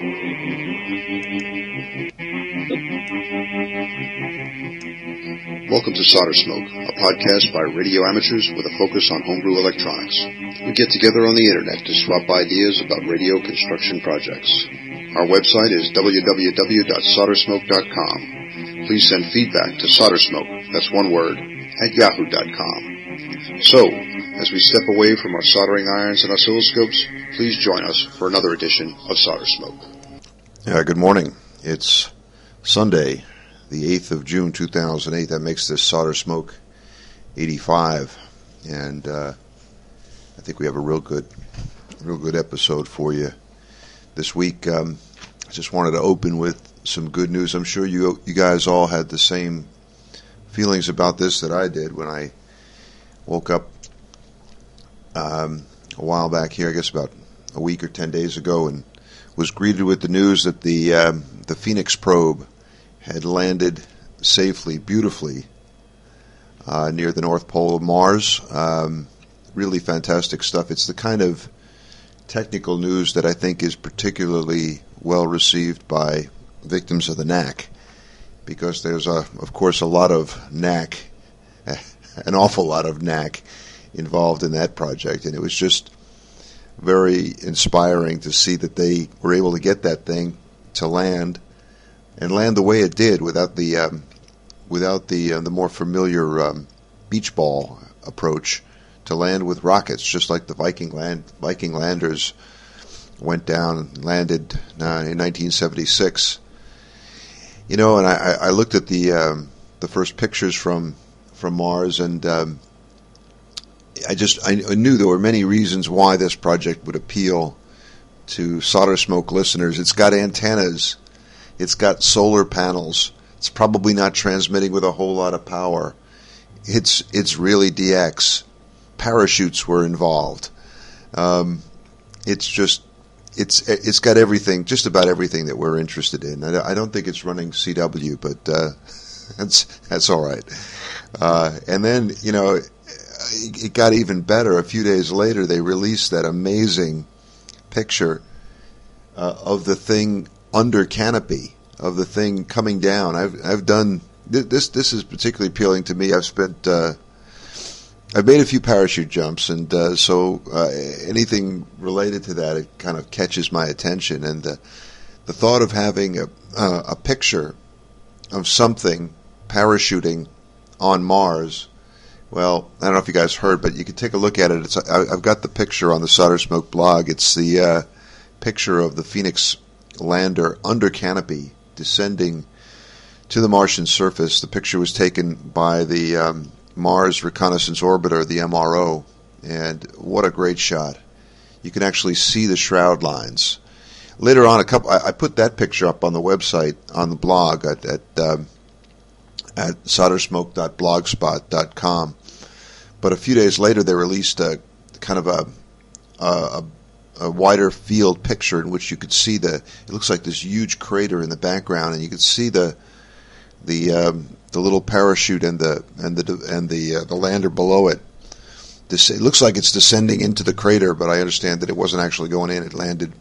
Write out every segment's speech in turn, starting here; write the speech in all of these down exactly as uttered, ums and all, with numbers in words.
Welcome to Solder Smoke, a podcast by radio amateurs with a focus on homebrew electronics. We get together on the internet to swap ideas about radio construction projects. Our website is w w w dot solder smoke dot com. Please send feedback to soldersmoke, that's one word, at yahoo dot com. So, as we step away from our soldering irons and oscilloscopes, please join us for another edition of Solder Smoke. Yeah, good morning. It's Sunday, the eighth of June, two thousand eight. That makes this Solder Smoke eighty-five. And uh, I think we have a real good real good episode for you this week. Um, I just wanted to open with some good news. I'm sure you you guys all had the same feelings about this that I did when I woke up um, a while back here, I guess about a week or ten days ago, and was greeted with the news that the um, the Phoenix probe had landed safely, beautifully, uh, near the North Pole of Mars. Um, really fantastic stuff. It's the kind of technical news that I think is particularly well received by victims of the N A C, because there's, a, of course, a lot of N A C, an awful lot of N A C involved in that project, and it was just very inspiring to see that they were able to get that thing to land, and land the way it did without the um, without the uh, the more familiar um, beach ball approach, to land with rockets, just like the Viking land Viking landers went down and landed uh, in nineteen seventy-six. You know, and I, I looked at the um, the first pictures from from Mars, and um, I just I knew there were many reasons why this project would appeal to Solder Smoke listeners. It's got antennas. It's got solar panels. It's probably not transmitting with a whole lot of power. It's it's really D X. Parachutes were involved. Um, it's just it's it's got everything, just about everything that we're interested in. I, I don't think it's running C W, but uh, that's that's all right. Uh, and then, you know, it, it got even better. A few days later, they released that amazing picture uh, of the thing under canopy, of the thing coming down. I've I've done this. This is particularly appealing to me. I've spent uh, I've made a few parachute jumps, and uh, so uh, anything related to that, it kind of catches my attention. And the the thought of having a uh, a picture of something parachuting on Mars. Well, I don't know if you guys heard, but you can take a look at it. It's I, I've got the picture on the Solder Smoke blog. It's the uh, picture of the Phoenix lander under canopy descending to the Martian surface. The picture was taken by the um, Mars Reconnaissance Orbiter, the M R O, and what a great shot. You can actually see the shroud lines. Later on, a couple, I, I put that picture up on the website, on the blog at at, um, at solder smoke dot blogspot dot com. But a few days later, they released a kind of a, a, a wider field picture in which you could see the. It looks like this huge crater in the background, and you could see the the um, the little parachute and the and the and the uh, the lander below it. This, it looks like it's descending into the crater, but I understand that it wasn't actually going in. It landed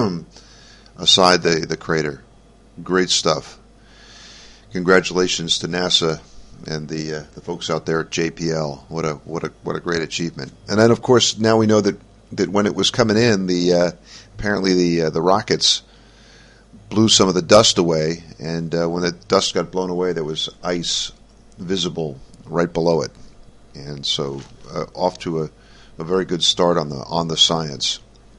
aside the the crater. Great stuff. Congratulations to NASA and the uh, the folks out there at J P L. What a what a what a great achievement. And then, of course, now we know that, that when it was coming in, the uh, apparently the uh, the rockets blew some of the dust away, and uh, when the dust got blown away, there was ice visible right below it, and so uh, off to a, a very good start on the on the science.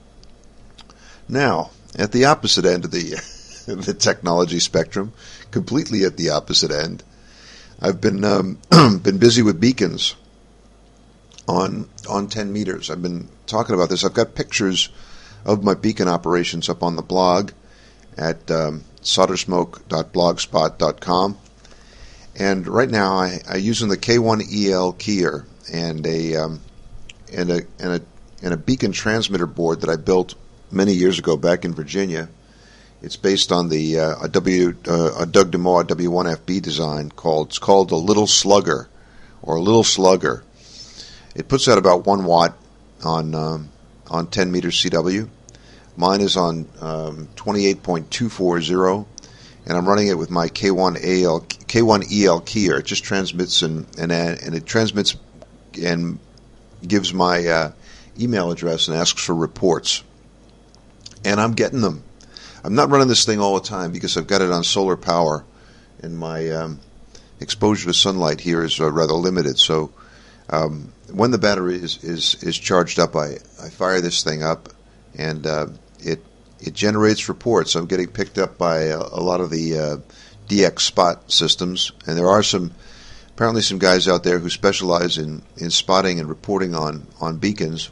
Now, at the opposite end of the the technology spectrum, completely at the opposite end, I've been um, been busy with beacons on on ten meters. I've been talking about this. I've got pictures of my beacon operations up on the blog at um, solder smoke dot blogspot dot com. And right now, I, I'm using the K one E L keyer and a um, and a and a and a beacon transmitter board that I built many years ago back in Virginia. It's based on the uh, a W uh, a Doug DeMoor W one F B design called it's called the Little Slugger or Little Slugger. It puts out about one watt on um, on ten meters C W. Mine is on um, twenty-eight point two forty, and I'm running it with my K one E L keyer. It just transmits and and, and it transmits and gives my uh, email address and asks for reports. And I'm getting them. I'm not running this thing all the time because I've got it on solar power, and my um, exposure to sunlight here is uh, rather limited. So um, when the battery is, is, is charged up, I, I fire this thing up, and uh, it it generates reports. I'm getting picked up by a, a lot of the uh, D X spot systems, and there are some apparently some guys out there who specialize in, in spotting and reporting on, on beacons.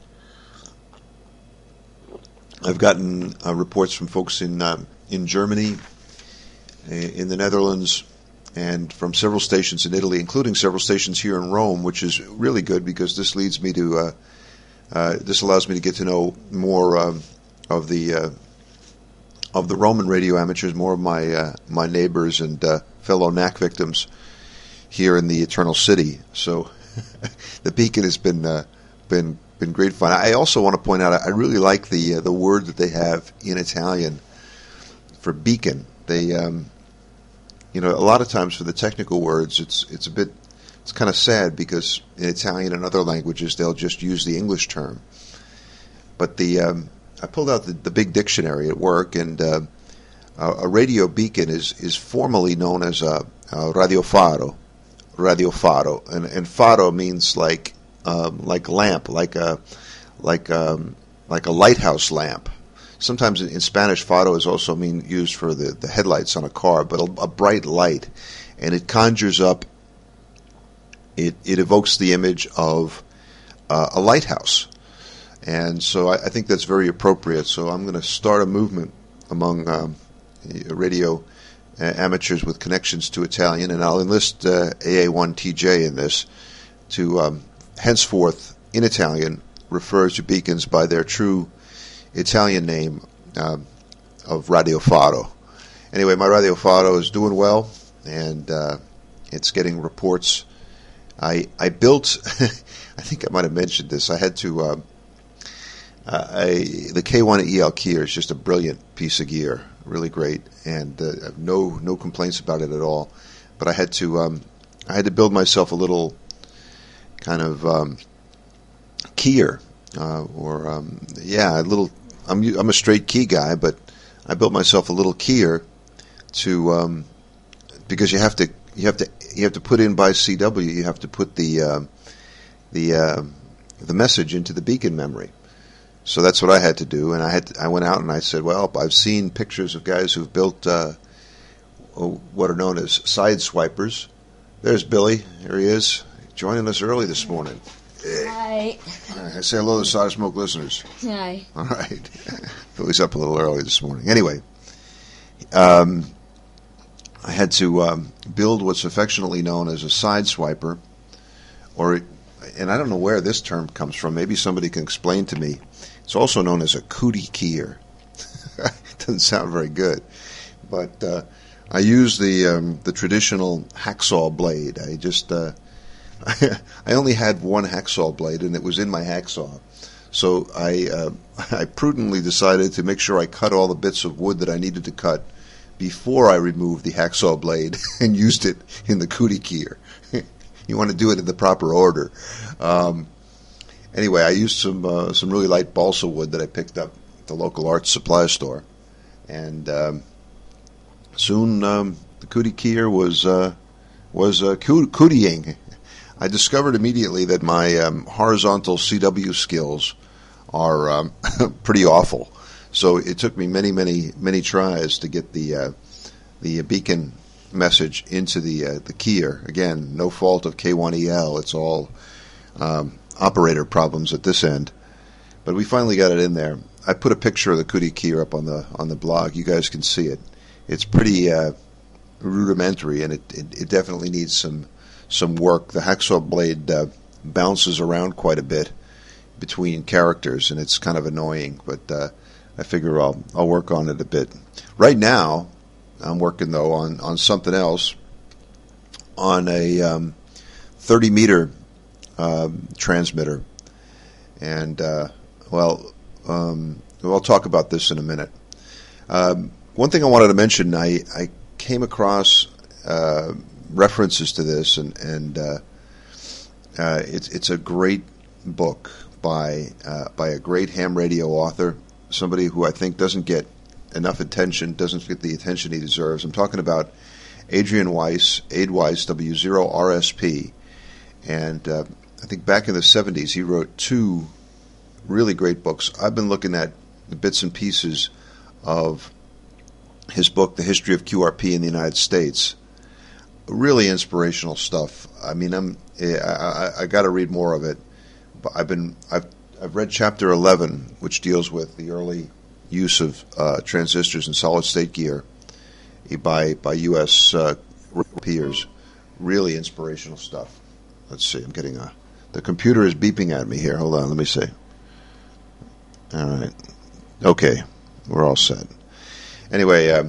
I've gotten uh, reports from folks in uh, in Germany, in the Netherlands, and from several stations in Italy, including several stations here in Rome, which is really good because this leads me to uh, uh, this allows me to get to know more uh, of the uh, of the Roman radio amateurs, more of my uh, my neighbors and uh, fellow N A C victims here in the Eternal City. So the beacon has been uh, been been great fun. I also want to point out I really like the uh, the word that they have in Italian for beacon. They um, you know, a lot of times for the technical words, it's it's a bit, it's kind of sad because in Italian and other languages they'll just use the English term. But the um, I pulled out the, the big dictionary at work, and uh, a radio beacon is is formally known as a, a radiofaro, radiofaro, and and faro means like um, like lamp, like a like um, like a lighthouse lamp. Sometimes in Spanish, faro is also mean used for the, the headlights on a car, but a, a bright light, and it conjures up, it, it evokes the image of uh, a lighthouse. And so I, I think that's very appropriate. So I'm going to start a movement among um, radio uh, amateurs with connections to Italian, and I'll enlist uh, A A one T J in this to um, henceforth, in Italian, refer to beacons by their true Italian name um, of Radio Faro. Anyway, my Radio Faro is doing well, and uh, it's getting reports. I I built, I think I might have mentioned this, I had to, uh, uh, I, the K one E L keyer is just a brilliant piece of gear, really great, and uh, no no complaints about it at all. But I had to, um, I had to build myself a little kind of um, keyer, uh, or um, yeah, a little. I'm I'm a straight key guy, but I built myself a little keyer to um, because you have to you have to you have to put in by C W. You have to put the uh, the uh, the message into the beacon memory. So that's what I had to do, and I had to, I went out and I said, well, I've seen pictures of guys who've built uh, what are known as side swipers. There's Billy. Here he is, joining us early this morning. Hi. All right, say hello to Solder Smoke listeners. Hi. All right. Billy's up a little early this morning. Anyway, um, I had to um, build what's affectionately known as a side swiper, or, and I don't know where this term comes from. Maybe somebody can explain to me. It's also known as a cootie keyer. It doesn't sound very good, but uh, I use the um, the traditional hacksaw blade. I just uh, I only had one hacksaw blade, and it was in my hacksaw. So I uh, I prudently decided to make sure I cut all the bits of wood that I needed to cut before I removed the hacksaw blade and used it in the cootie keyer. You want to do it in the proper order. Um, anyway, I used some uh, some really light balsa wood that I picked up at the local art supply store, and um, soon um, the cootie keyer was uh, was uh, coo- cootieing. I discovered immediately that my um, horizontal C W skills are um, pretty awful. So it took me many, many, many tries to get the uh, the beacon message into the uh, the keyer. Again, no fault of K one E L. It's all um, operator problems at this end. But we finally got it in there. I put a picture of the cootie keyer up on the on the blog. You guys can see it. It's pretty uh, rudimentary, and it, it, it definitely needs some some work. The hacksaw blade uh, bounces around quite a bit between characters, and it's kind of annoying, but uh, I figure I'll I'll work on it a bit. Right now, I'm working, though, on, on something else, on a um, thirty meter um, transmitter. And, uh, well, um, I'll talk about this in a minute. Um, one thing I wanted to mention, I, I came across uh, references to this, and, and uh, uh, it's, it's a great book by uh, by a great ham radio author, somebody who I think doesn't get enough attention, doesn't get the attention he deserves. I'm talking about Adrian Weiss, Aid Weiss, W zero R S P, and uh, I think back in the seventies he wrote two really great books. I've been looking at the bits and pieces of his book, The History of Q R P in the United States. Really inspirational stuff. I mean, I'm I, I, I got to read more of it. But I've been I've I've read chapter eleven, which deals with the early use of uh, transistors and solid state gear by by U S uh, peers. Really inspirational stuff. Let's see. I'm getting a the computer is beeping at me here. Hold on. Let me see. All right. Okay. We're all set. Anyway, uh,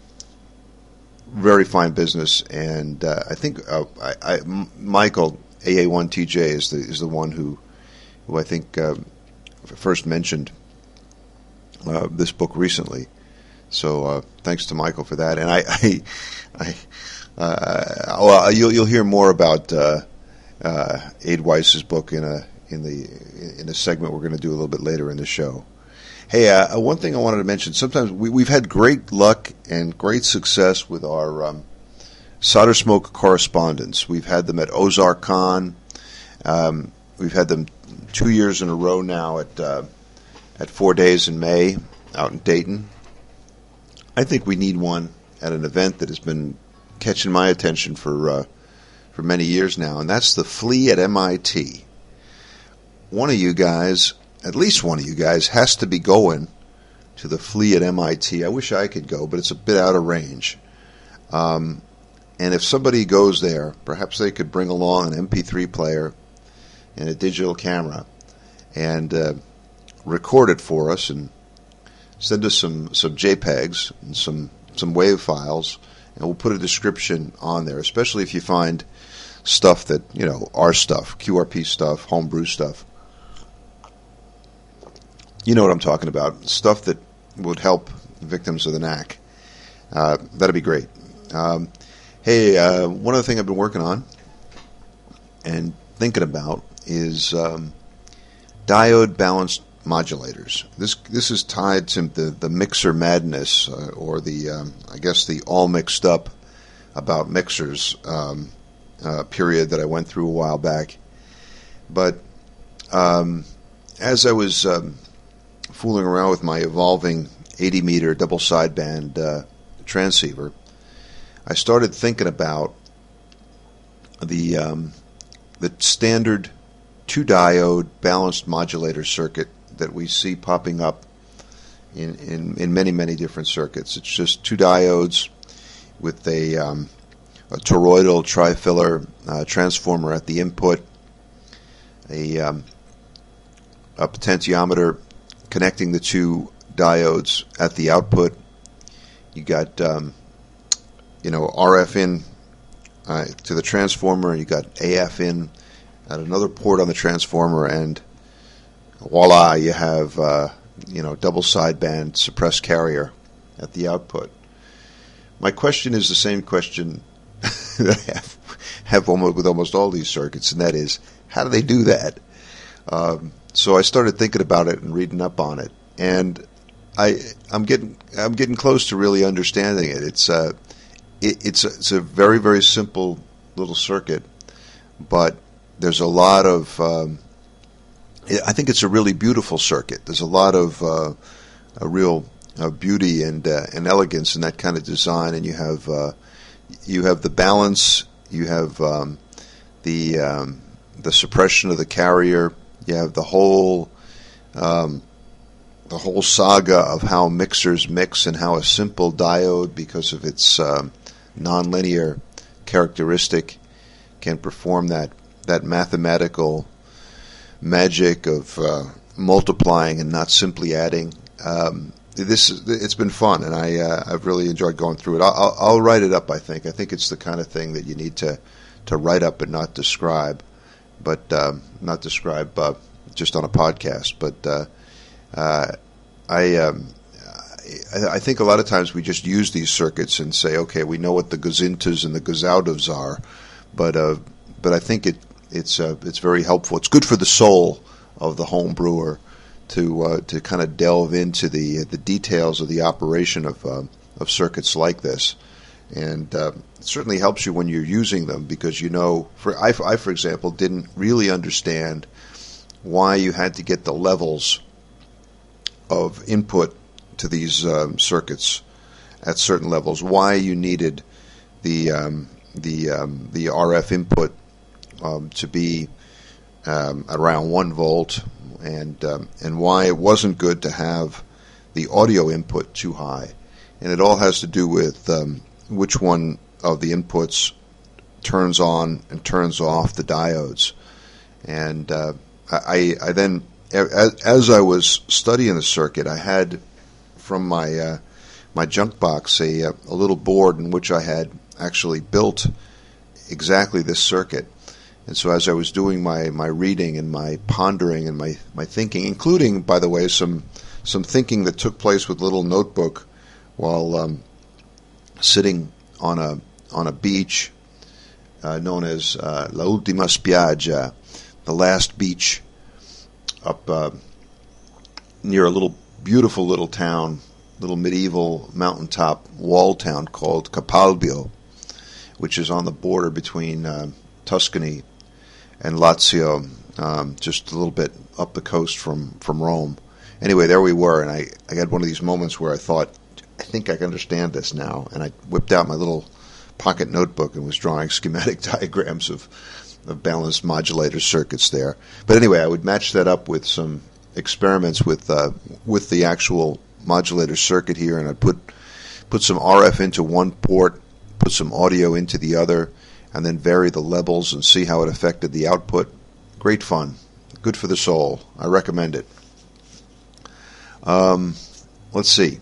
very fine business, and uh, I think uh, I, I, M- Michael A A one T J is the is the one who who I think uh, first mentioned uh, this book recently. So uh, thanks to Michael for that. And I, I, I uh, well, you'll you'll hear more about uh, uh, Aid Weiss's book in a in the in a segment we're going to do a little bit later in the show. Hey, uh, one thing I wanted to mention, sometimes we, we've had great luck and great success with our um, solder smoke correspondents. We've had them at Ozark Con. Um, we've had them two years in a row now at uh, at Four Days in May out in Dayton. I think we need one at an event that has been catching my attention for uh, for many years now, and that's the Flea at M I T. One of you guys... At least one of you guys has to be going to the Flea at M I T. I wish I could go, but it's a bit out of range. Um, and if somebody goes there, perhaps they could bring along an M P three player and a digital camera and uh, record it for us and send us some, some JPEGs and some, some WAV files, and we'll put a description on there, especially if you find stuff that, you know, our stuff, Q R P stuff, homebrew stuff. You know what I'm talking about. Stuff that would help victims of the N A C. Uh, that'd be great. Um, hey, uh, one other thing I've been working on and thinking about is um, diode balanced modulators. This this is tied to the, the mixer madness, uh, or the, um, I guess, the all mixed up about mixers um, uh, period that I went through a while back. But um, as I was... Um, fooling around with my evolving eighty meter double sideband uh, transceiver, I started thinking about the um, the standard two diode balanced modulator circuit that we see popping up in, in, in many many different circuits. It's just two diodes with a, um, a toroidal trifiller uh, transformer at the input, a um, a potentiometer connecting the two diodes at the output. You got, um, you know, R F in uh, to the transformer. You got A F in at another port on the transformer, and voila, you have, uh, you know, double sideband suppressed carrier at the output. My question is the same question that I have, have almost, with almost all these circuits, and that is, how do they do that? Um, So I started thinking about it and reading up on it, and I I'm getting I'm getting close to really understanding it. It's uh it, it's a, it's a very very simple little circuit, but there's a lot of um, I think it's a really beautiful circuit. There's a lot of uh, a real uh, beauty and uh, and elegance in that kind of design, and you have uh, you have the balance, you have um, the um, the suppression of the carrier. You have the whole, um, the whole saga of how mixers mix and how a simple diode, because of its um, nonlinear characteristic, can perform that that mathematical magic of uh, multiplying and not simply adding. Um, this it's been fun, and I uh, I've really enjoyed going through it. I'll, I'll write it up. I think I think it's the kind of thing that you need to to write up and not describe. But um, not describe uh, just on a podcast. But uh, uh, I, um, I I think a lot of times we just use these circuits and say, okay, we know what the gazintas and the gazaudas are, but uh, but I think it it's uh, it's very helpful. It's good for the soul of the home brewer to uh, to kind of delve into the the details of the operation of uh, of circuits like this, and uh, it certainly helps you when you're using them, because you know, for I, I for example didn't really understand why you had to get the levels of input to these um, circuits at certain levels, why you needed the um, the um, the R F input um, to be um, around one volt, and um, and why it wasn't good to have the audio input too high, and it all has to do with um, which one of the inputs turns on and turns off the diodes. And uh, I, I then, as, as I was studying the circuit, I had from my uh, my junk box a, a little board in which I had actually built exactly this circuit. And so as I was doing my, my reading and my pondering and my, my thinking, including, by the way, some some thinking that took place with a little notebook while um, sitting on a on a beach uh, known as uh, La Ultima Spiaggia, the last beach, up uh, near a little beautiful little town, little medieval mountaintop wall town called Capalbio, which is on the border between uh, Tuscany and Lazio, um, just a little bit up the coast from, from Rome. Anyway, there we were, and I, I had one of these moments where I thought, I think I can understand this now, and I whipped out my little pocket notebook and was drawing schematic diagrams of, of balanced modulator circuits there. But anyway, I would match that up with some experiments with uh, with the actual modulator circuit here, and I'd put put some R F into one port, put some audio into the other, and then vary the levels and see how it affected the output. Great fun. Good for the soul. I recommend it. Um, let's see.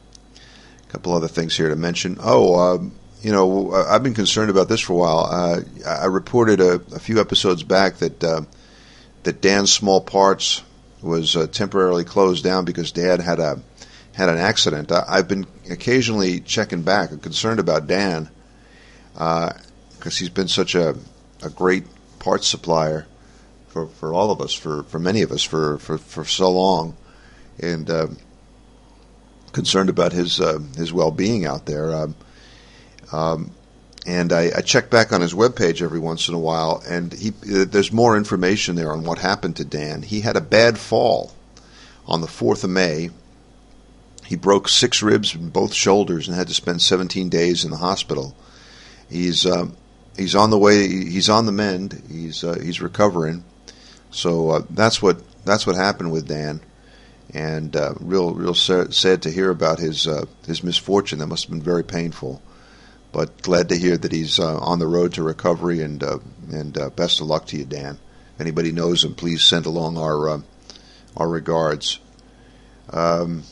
A couple other things here to mention. Oh, um, you know, I've been concerned about this for a while. Uh, I reported a, a few episodes back that uh, that Dan's Small Parts was uh, temporarily closed down because Dad had a had an accident. I, I've been occasionally checking back. I'm concerned about Dan because uh, he's been such a, a great parts supplier for, for all of us, for, for many of us, for, for, for so long, and uh, concerned about his uh, his well-being out there. Um, um, and I, I check back on his webpage every once in a while, and he uh, there's more information there on what happened to Dan. He had a bad fall on the fourth of May. He broke six ribs in both shoulders and had to spend seventeen days in the hospital. He's um, he's on the way. He's on the mend. He's uh, he's recovering. So uh, that's what that's what happened with Dan, and uh, real real sad to hear about his uh, his misfortune. That must have been very painful. But glad to hear that he's uh, on the road to recovery, and uh, and uh, best of luck to you, Dan. If anybody knows him, please send along our uh, our regards. Um,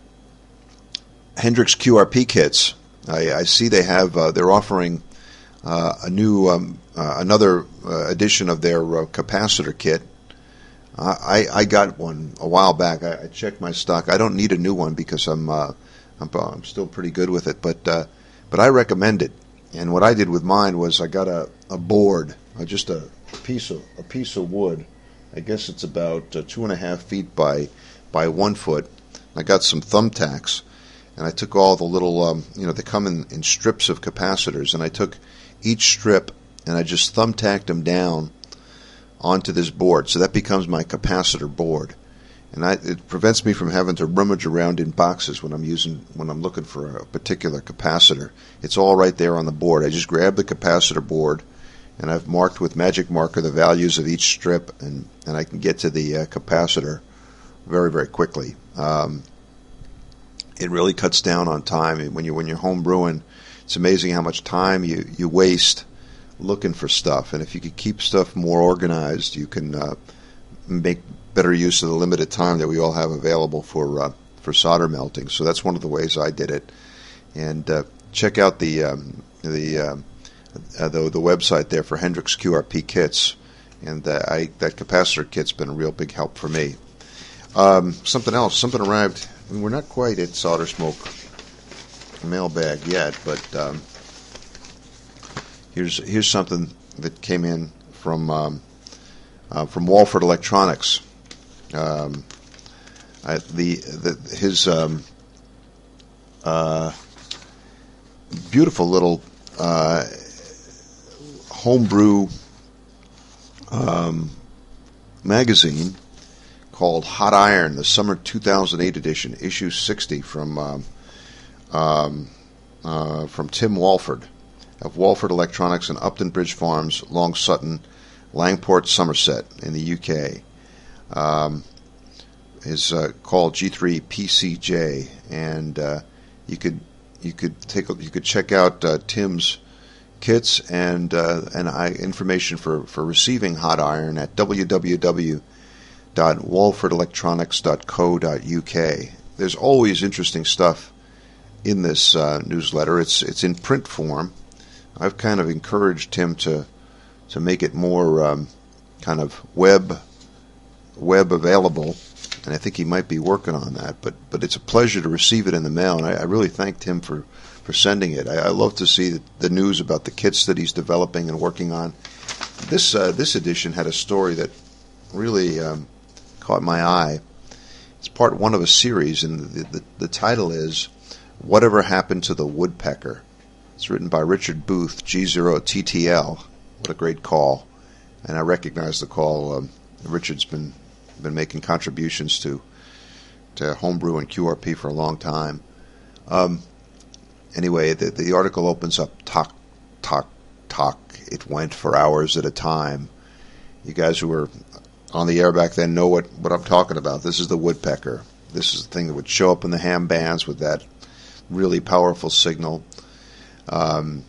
Hendrix Q R P kits. I, I see they have uh, they're offering uh, a new um, uh, another uh, edition of their uh, capacitor kit. Uh, I I got one a while back. I, I checked my stock. I don't need a new one because I'm uh, I'm, I'm still pretty good with it, but. Uh, But I recommend it, and what I did with mine was I got a, a board, uh, just a piece of a piece of wood. I guess it's about uh, two and a half feet by by one foot. I got some thumbtacks, and I took all the little, um, you know, they come in, in strips of capacitors, and I took each strip and I just thumbtacked them down onto this board, so that becomes my capacitor board. And I, it prevents me from having to rummage around in boxes when I'm using when I'm looking for a particular capacitor. It's all right there on the board. I just grab the capacitor board, and I've marked with magic marker the values of each strip, and, and I can get to the uh, capacitor very very quickly. Um, it really cuts down on time when you when you're home brewing. It's amazing how much time you, you waste looking for stuff, and if you could keep stuff more organized, you can uh, make better use of the limited time that we all have available for uh, for solder melting. So that's one of the ways I did it. And uh, check out the um, the, uh, uh, the the website there for Hendrix Q R P kits. And uh, I that capacitor kit's been a real big help for me. Um, something else, something arrived I mean, we're not quite at Solder Smoke mailbag yet, but um, here's here's something that came in from um, uh, from Walford Electronics. Um, I, the, the his um, uh, beautiful little uh, homebrew um, magazine called Hot Iron, the Summer two thousand eight edition, issue sixty from um, um, uh, from Tim Walford of Walford Electronics and Upton Bridge Farms, Long Sutton, Langport, Somerset in the U K. Um, is uh, called G three P C J, and uh, you could you could take a, you could check out uh, Tim's kits and uh, and I, information for, for receiving Hot Iron at w w w dot walford electronics dot co dot u k. There's always interesting stuff in this uh, newsletter. It's it's in print form. I've kind of encouraged Tim to to make it more um, kind of web web available, and I think he might be working on that. But but it's a pleasure to receive it in the mail, and I, I really thanked him for, for sending it. I, I love to see the, the news about the kits that he's developing and working on. This uh, this edition had a story that really um, caught my eye. It's part one of a series, and the, the, the title is Whatever Happened to the Woodpecker. It's written by Richard Booth, G zero T T L. What a great call. And I recognize the call. Um, Richard's been been making contributions to to Homebrew and Q R P for a long time. Um, anyway, the, the article opens up, talk, talk, talk. It went for hours at a time. You guys who were on the air back then know what, what I'm talking about. This is the woodpecker. This is the thing that would show up in the ham bands with that really powerful signal. Um,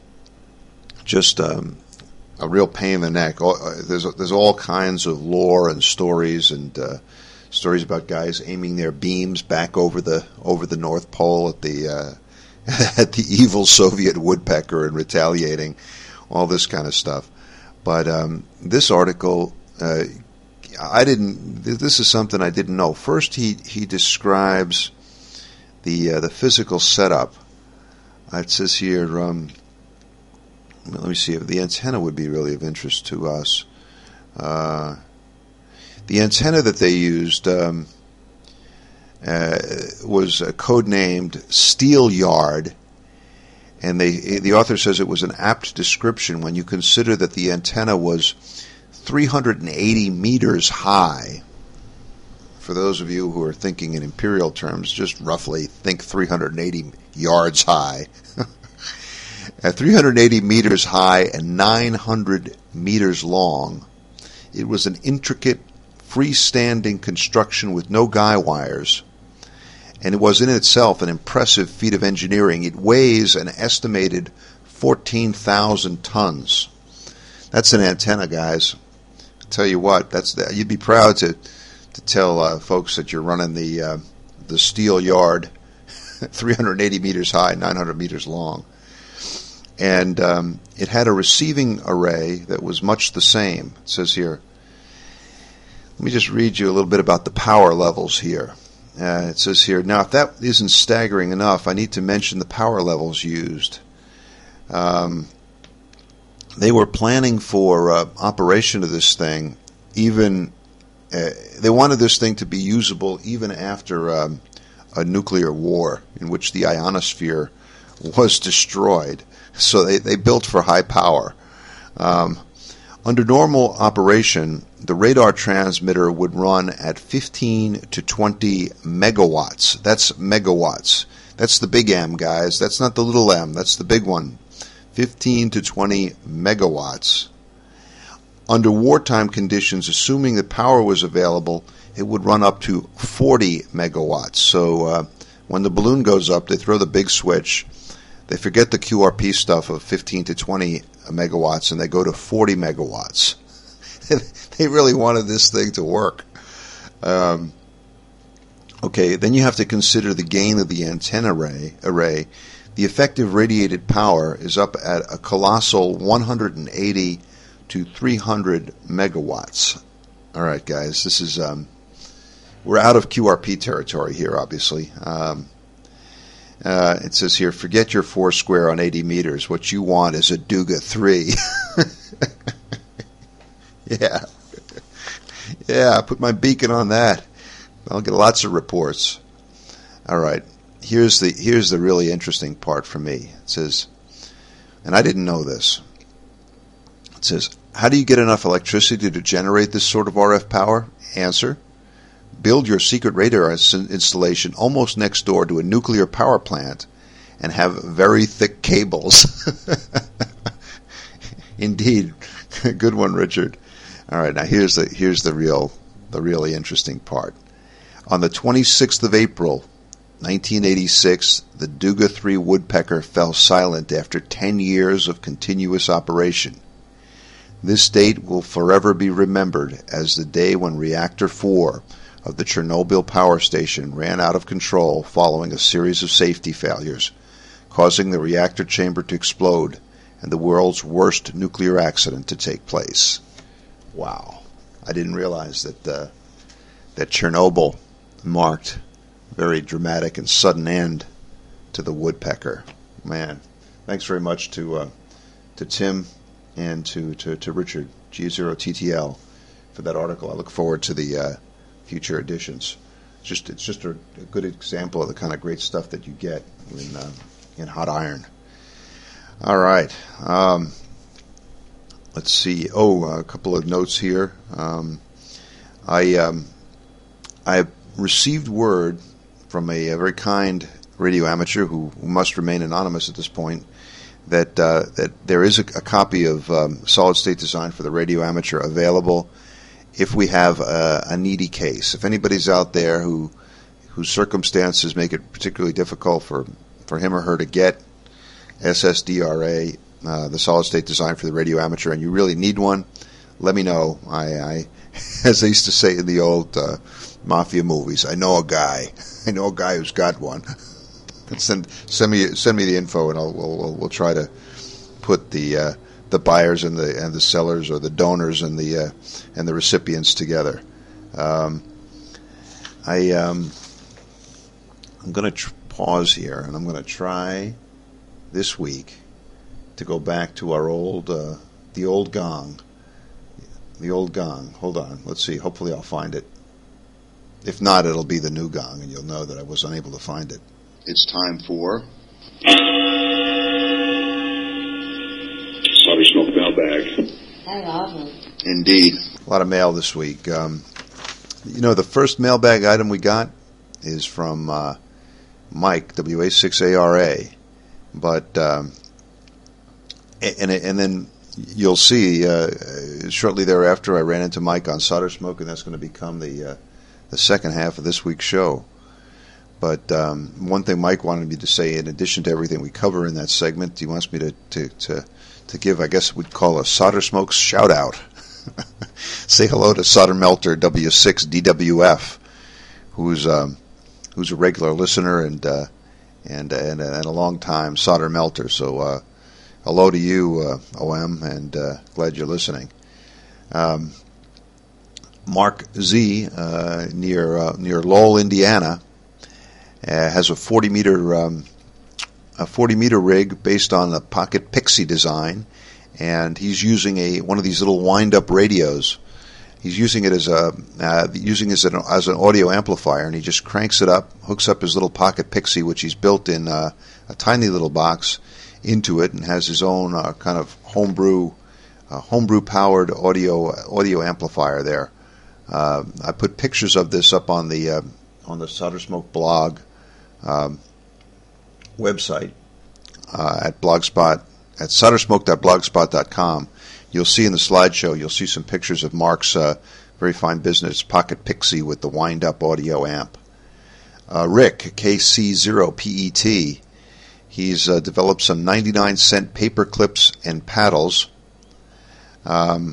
just um, a real pain in the neck. All, uh, there's there's all kinds of lore and stories and uh, stories about guys aiming their beams back over the over the North Pole at the uh, at the evil Soviet woodpecker and retaliating, all this kind of stuff. But um, this article, uh, I didn't. This is something I didn't know. First, he he describes the uh, the physical setup. It says here, um, let me see if the antenna would be really of interest to us. Uh, the antenna that they used um, uh, was uh, codenamed Steel Yard, and they the author says it was an apt description when you consider that the antenna was three hundred eighty meters high. For those of you who are thinking in imperial terms, just roughly think three hundred eighty yards high. At three hundred eighty meters high and nine hundred meters long, it was an intricate, freestanding construction with no guy wires, and it was in itself an impressive feat of engineering. It weighs an estimated fourteen thousand tons. That's an antenna, guys. I'll tell you what, that's the, you'd be proud to to tell uh, folks that you're running the uh, the Steel Yard, three hundred eighty meters high, nine hundred meters long. And um, it had a receiving array that was much the same. It says here, let me just read you a little bit about the power levels here. Uh, it says here, now if that isn't staggering enough, I need to mention the power levels used. Um, they were planning for uh, operation of this thing, even, uh, they wanted this thing to be usable even after um, a nuclear war in which the ionosphere was destroyed. So they, they built for high power. Um, under normal operation, the radar transmitter would run at fifteen to twenty megawatts. That's megawatts. That's the big M, guys. That's not the little m. That's the big one. fifteen to twenty megawatts. Under wartime conditions, assuming that power was available, it would run up to forty megawatts. So uh, when the balloon goes up, they throw the big switch. They forget the Q R P stuff of fifteen to twenty megawatts, and they go to forty megawatts. They really wanted this thing to work. Um, okay, then you have to consider the gain of the antenna array. array. The effective radiated power is up at a colossal one hundred eighty to three hundred megawatts. All right, guys, this is um, we're out of Q R P territory here, obviously. Um, uh, it says here, forget your four square on eighty meters. What you want is a Duga three. yeah. Yeah, put my beacon on that. I'll get lots of reports. All right. Here's the here's the really interesting part for me. It says, and I didn't know this. It says, how do you get enough electricity to generate this sort of R F power? Answer, build your secret radar installation almost next door to a nuclear power plant and have very thick cables. Indeed. Good one, Richard. All right, now here's the here's the real the really interesting part. On the twenty-sixth of April, nineteen eighty-six, the Duga three woodpecker fell silent after ten years of continuous operation. This date will forever be remembered as the day when Reactor four of the Chernobyl power station ran out of control following a series of safety failures, causing the reactor chamber to explode and the world's worst nuclear accident to take place. Wow. I didn't realize that uh, that Chernobyl marked a very dramatic and sudden end to the woodpecker. Man, thanks very much to uh, to Tim and to, to, to Richard, G zero T T L, for that article. I look forward to the uh, future editions. It's just it's just a, a good example of the kind of great stuff that you get in uh, in hot iron. All right. Um, let's see. Oh, a couple of notes here. Um, I um, I received word from a, a very kind radio amateur who, who must remain anonymous at this point that uh, that there is a, a copy of um, Solid State Design for the Radio Amateur available if we have a, a needy case. If anybody's out there who whose circumstances make it particularly difficult for, for him or her to get S S D R A, uh, the Solid State Design for the Radio Amateur, and you really need one, let me know. I, I as they used to say in the old uh, mafia movies, I know a guy. I know a guy who's got one. Send send me send me the info, and I'll we'll we'll, we'll try to put the uh, the buyers and the and the sellers, or the donors and the uh, and the recipients together. Um, I um, I'm going to tr- pause here, and I'm going to try this week to go back to our old uh, the old gong, the old gong. Hold on, let's see. Hopefully, I'll find it. If not, it'll be the new gong, and you'll know that I was unable to find it. It's time for Solder Smoke Mailbag. I love them. Indeed. A lot of mail this week. Um, you know, the first mailbag item we got is from uh, Mike, W A six A R A. But, um, and, and then you'll see, uh, shortly thereafter, I ran into Mike on Solder Smoke, and that's going to become the, uh, the second half of this week's show. But um, one thing Mike wanted me to say, in addition to everything we cover in that segment, he wants me to, to, to, to give, I guess we'd call a Solder Smoke shout-out. Say hello to Solder Melter W six D W F, who's um, who's a regular listener and uh, and, and and a long-time Solder Melter. So uh, hello to you, uh, O M, and uh, glad you're listening. Um, Mark Z, uh, near uh, near Lowell, Indiana, Uh, has a forty meter um, a forty meter rig based on the Pocket Pixie design, and he's using a one of these little wind up radios. He's using it as a uh, using it as an, as an audio amplifier, and he just cranks it up, hooks up his little Pocket Pixie, which he's built in uh, a tiny little box, into it, and has his own uh, kind of homebrew uh, homebrew powered audio audio amplifier there. Uh, I put pictures of this up on the uh, on the Solder Smoke blog. Um, website uh, at blogspot at soldersmoke dot blogspot dot com. You'll see in the slideshow, you'll see some pictures of Mark's uh, very fine business Pocket Pixie with the wind-up audio amp. Uh, Rick, K C zero P E T, he's uh, developed some ninety-nine cent paper clips and paddles. Um,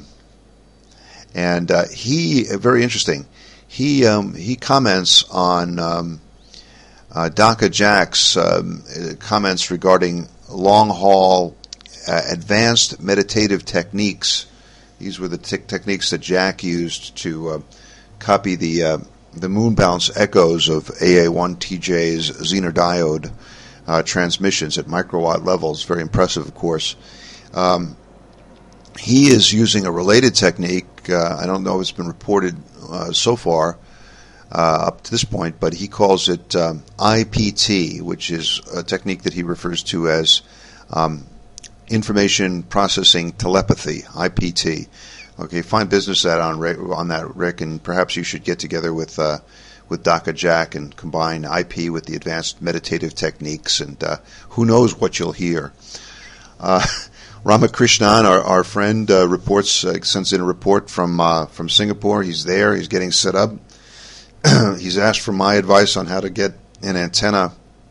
and uh, he, very interesting, he um, he comments on um, Uh, Daka Jack's um, comments regarding long-haul uh, advanced meditative techniques. These were the t- techniques that Jack used to uh, copy the uh, the moon bounce echoes of A A one T J's Zener diode uh, transmissions at microwatt levels. Very impressive, of course. Um, he is using a related technique. Uh, I don't know if it's been reported uh, so far uh, up to this point, but he calls it um, I P T, which is a technique that he refers to as um, information processing telepathy, I P T. Okay, fine business that on on that, Rick, and perhaps you should get together with uh, with Dhaka Jack and combine I P with the advanced meditative techniques, and uh, who knows what you'll hear. Uh, Ramakrishnan, our, our friend, uh, reports uh, sends in a report from uh, from Singapore. He's there. He's getting set up. He's asked for my advice on how to get an antenna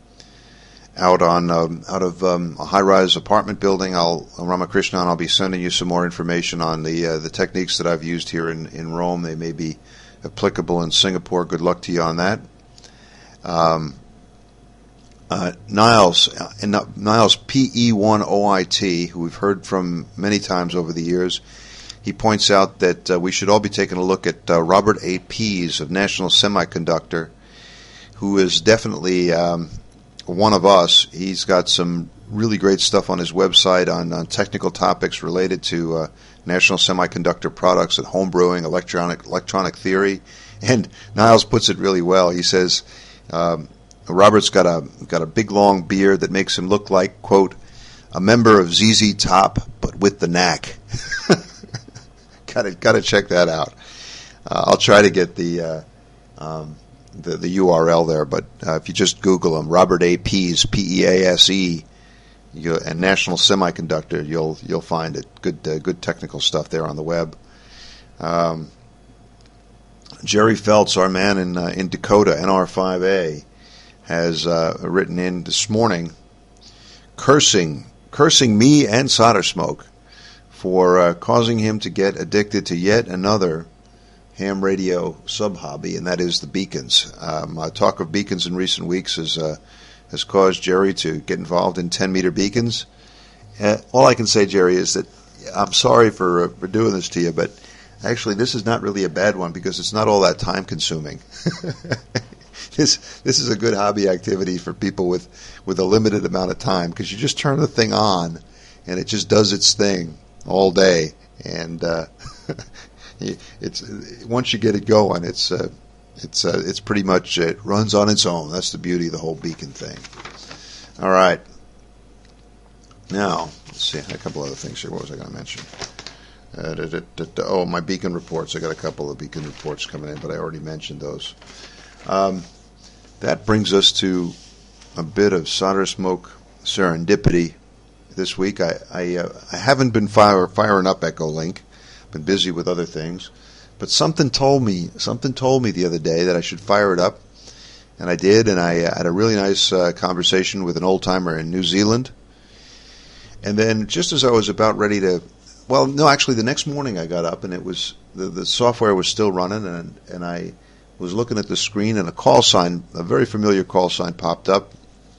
out on um, out of um, a high-rise apartment building. I'll Ramakrishnan, I'll be sending you some more information on the uh, the techniques that I've used here in, in Rome. They may be applicable in Singapore. Good luck to you on that. Um, uh, Niles, uh, Niles P E one O I T, who we've heard from many times over the years, he points out that uh, we should all be taking a look at uh, Robert A. Pease of National Semiconductor, who is definitely um, one of us. He's got some really great stuff on his website on, on technical topics related to uh, National Semiconductor products and homebrewing, electronic electronic theory. And Niles puts it really well. He says um, Robert's got a got a big long beard that makes him look like, quote, a member of Z Z Top, but with the knack. gotta gotta check that out. Uh, I'll try to get the. Uh, um, The, the U R L there, but uh, if you just Google him, Robert A. Pease, P E A S E, you, and National Semiconductor, you'll you'll find it. Good uh, good technical stuff there on the web. Um, Jerry Feltz, our man in uh, in Dakota, N R five A, has uh, written in this morning, cursing cursing me and Solder Smoke for uh, causing him to get addicted to yet another ham radio sub-hobby, and that is the beacons. Um, uh, talk of beacons in recent weeks has uh, has caused Jerry to get involved in ten-meter beacons. Uh, all I can say, Jerry, is that I'm sorry for uh, for doing this to you, but actually this is not really a bad one because it's not all that time-consuming. this this is a good hobby activity for people with, with a limited amount of time, because you just turn the thing on, and it just does its thing all day, and uh, It's once you get it going, it's uh, it's uh, it's pretty much it runs on its own. That's the beauty of the whole beacon thing. All right. Now let's see a couple other things here. What was I going to mention? Uh, da, da, da, da, oh, my beacon reports. I got a couple of beacon reports coming in, but I already mentioned those. Um, that brings us to a bit of Solder Smoke serendipity this week. I I, uh, I haven't been fire, firing up Echolink. Been busy with other things, but something told me something told me the other day that I should fire it up, and I did. And I uh, had a really nice uh, conversation with an old timer in New Zealand. And then, just as I was about ready to, well, no, actually, the next morning I got up and it was the, the software was still running, and and I was looking at the screen, and a call sign, a very familiar call sign, popped up.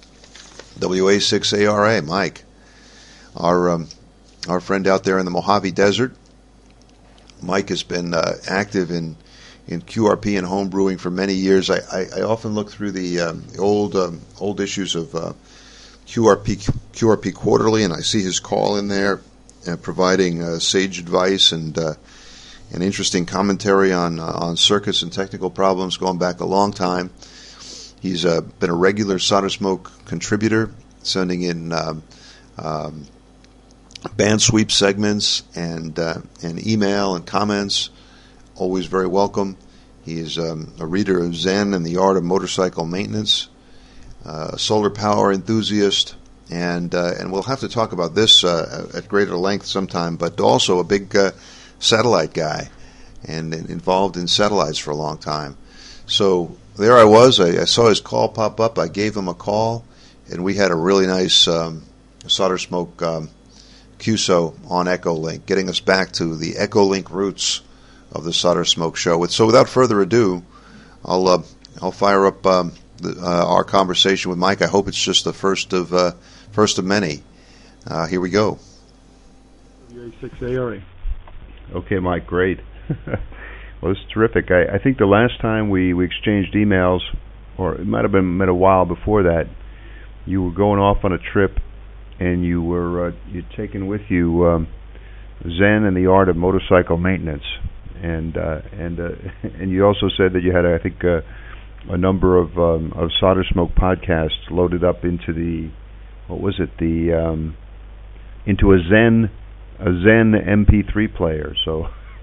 W A six A R A, Mike, our um, our friend out there in the Mojave Desert. Mike has been uh, active in, in Q R P and home brewing for many years. I, I, I often look through the, um, the old um, old issues of uh, Q R P Q R P Quarterly, and I see his call in there, uh, providing uh, sage advice and uh, an interesting commentary on uh, on circuits and technical problems going back a long time. He's uh, been a regular Solder Smoke contributor, sending in um, um, band sweep segments and uh, and email and comments, always very welcome. He is um, a reader of Zen and the Art of Motorcycle Maintenance, uh, a solar power enthusiast, and uh, and we'll have to talk about this uh, at greater length sometime, but also a big uh, satellite guy and, and involved in satellites for a long time. So there I was. I, I saw his call pop up. I gave him a call, and we had a really nice um, Solder Smoke um, Q S O on Echolink, getting us back to the Echolink roots of the Solder Smoke show. So without further ado, I'll uh, I'll fire up um, the, uh, our conversation with Mike. I hope it's just the first of uh, first of many. Uh, here we go. W A six A R A. Okay, Mike, great. Well, it's terrific. I, I think the last time we, we exchanged emails, or it might have been, been a while before that, you were going off on a trip, and you were uh, you'd taken with you um, Zen and the Art of Motorcycle Maintenance, and uh, and uh, and you also said that you had, I think, uh, a number of um, of Solder Smoke podcasts loaded up into the, what was it, the um, into a Zen a Zen M P three player. So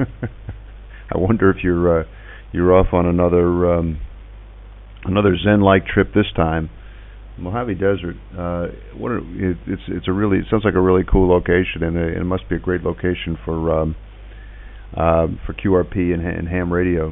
I wonder if you're uh, you're off on another um, another Zen-like trip this time. Mojave Desert. Uh, what are, it, it's it's a really it sounds like a really cool location, and a, it must be a great location for um, uh, for Q R P and, and ham radio.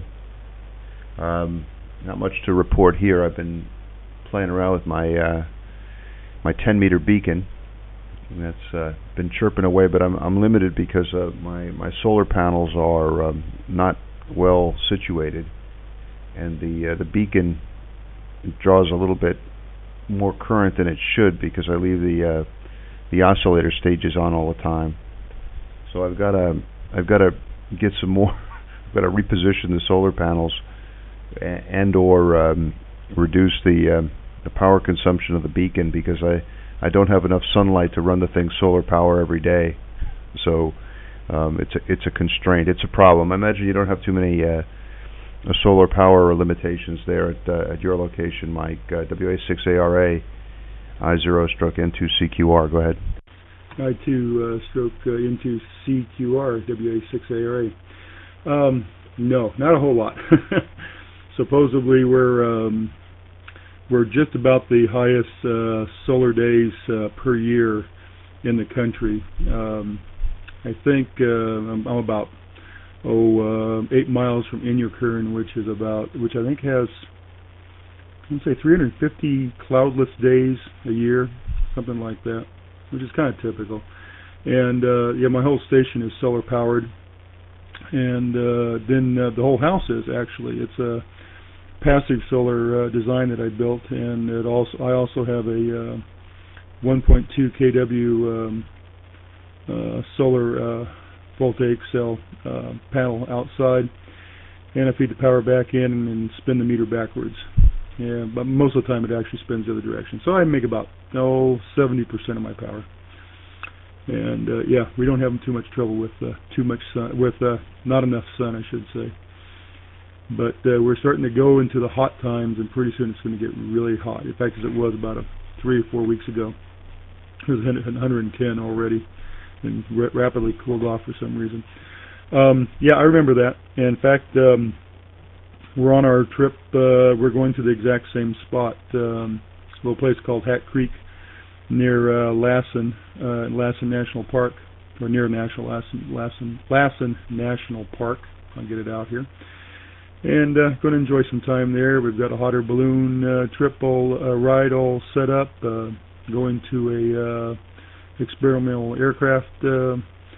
Um, not much to report here. I've been playing around with my uh, my ten meter beacon, and that's uh, been chirping away. But I'm I'm limited because uh, my my solar panels are um, not well situated, and the uh, the beacon draws a little bit more current than it should because I leave the uh, the oscillator stages on all the time. So I've got to I've got to get some more. I've got to reposition the solar panels and or um, reduce the um, the power consumption of the beacon because I I don't have enough sunlight to run the thing solar power every day. So um, it's a, it's a constraint. It's a problem. I imagine you don't have too many Uh, Uh, solar power limitations there at uh, at your location, Mike. uh, W A six A R A, I zero stroke N two C Q R. Go ahead. I two uh, stroke uh, N two C Q R, W A six A R A. Um, no, not a whole lot. Supposedly we're um, we're just about the highest uh, solar days uh, per year in the country. Um, I think uh, I'm, I'm about oh, uh, eight miles from Inyokern, which is about, which I think has, let's say, three hundred fifty cloudless days a year, something like that, which is kind of typical. And uh, yeah, my whole station is solar powered, and uh, then uh, the whole house is actually. It's a passive solar uh, design that I built, and it also I also have a uh, one point two kilowatt um, uh, solar Uh, voltaic cell uh, panel outside, and I feed the power back in and, and spin the meter backwards. Yeah, but most of the time it actually spins the other direction. So I make about oh seventy percent of my power. And uh, yeah, we don't have too much trouble with uh, too much sun, with uh, not enough sun, I should say. But uh, we're starting to go into the hot times, and pretty soon it's going to get really hot. In fact, as it was about a three or four weeks ago, it was one hundred ten already. And ra- rapidly cooled off for some reason. Um, yeah, I remember that. And in fact, um, we're on our trip. Uh, we're going to the exact same spot. Um, it's a little place called Hat Creek near uh, Lassen, uh, Lassen National Park, or near National Lassen, Lassen, Lassen National Park. I'll get it out here. And uh, going to enjoy some time there. We've got a hot air balloon uh, triple uh, ride all set up. Uh, going to a uh, experimental aircraft uh,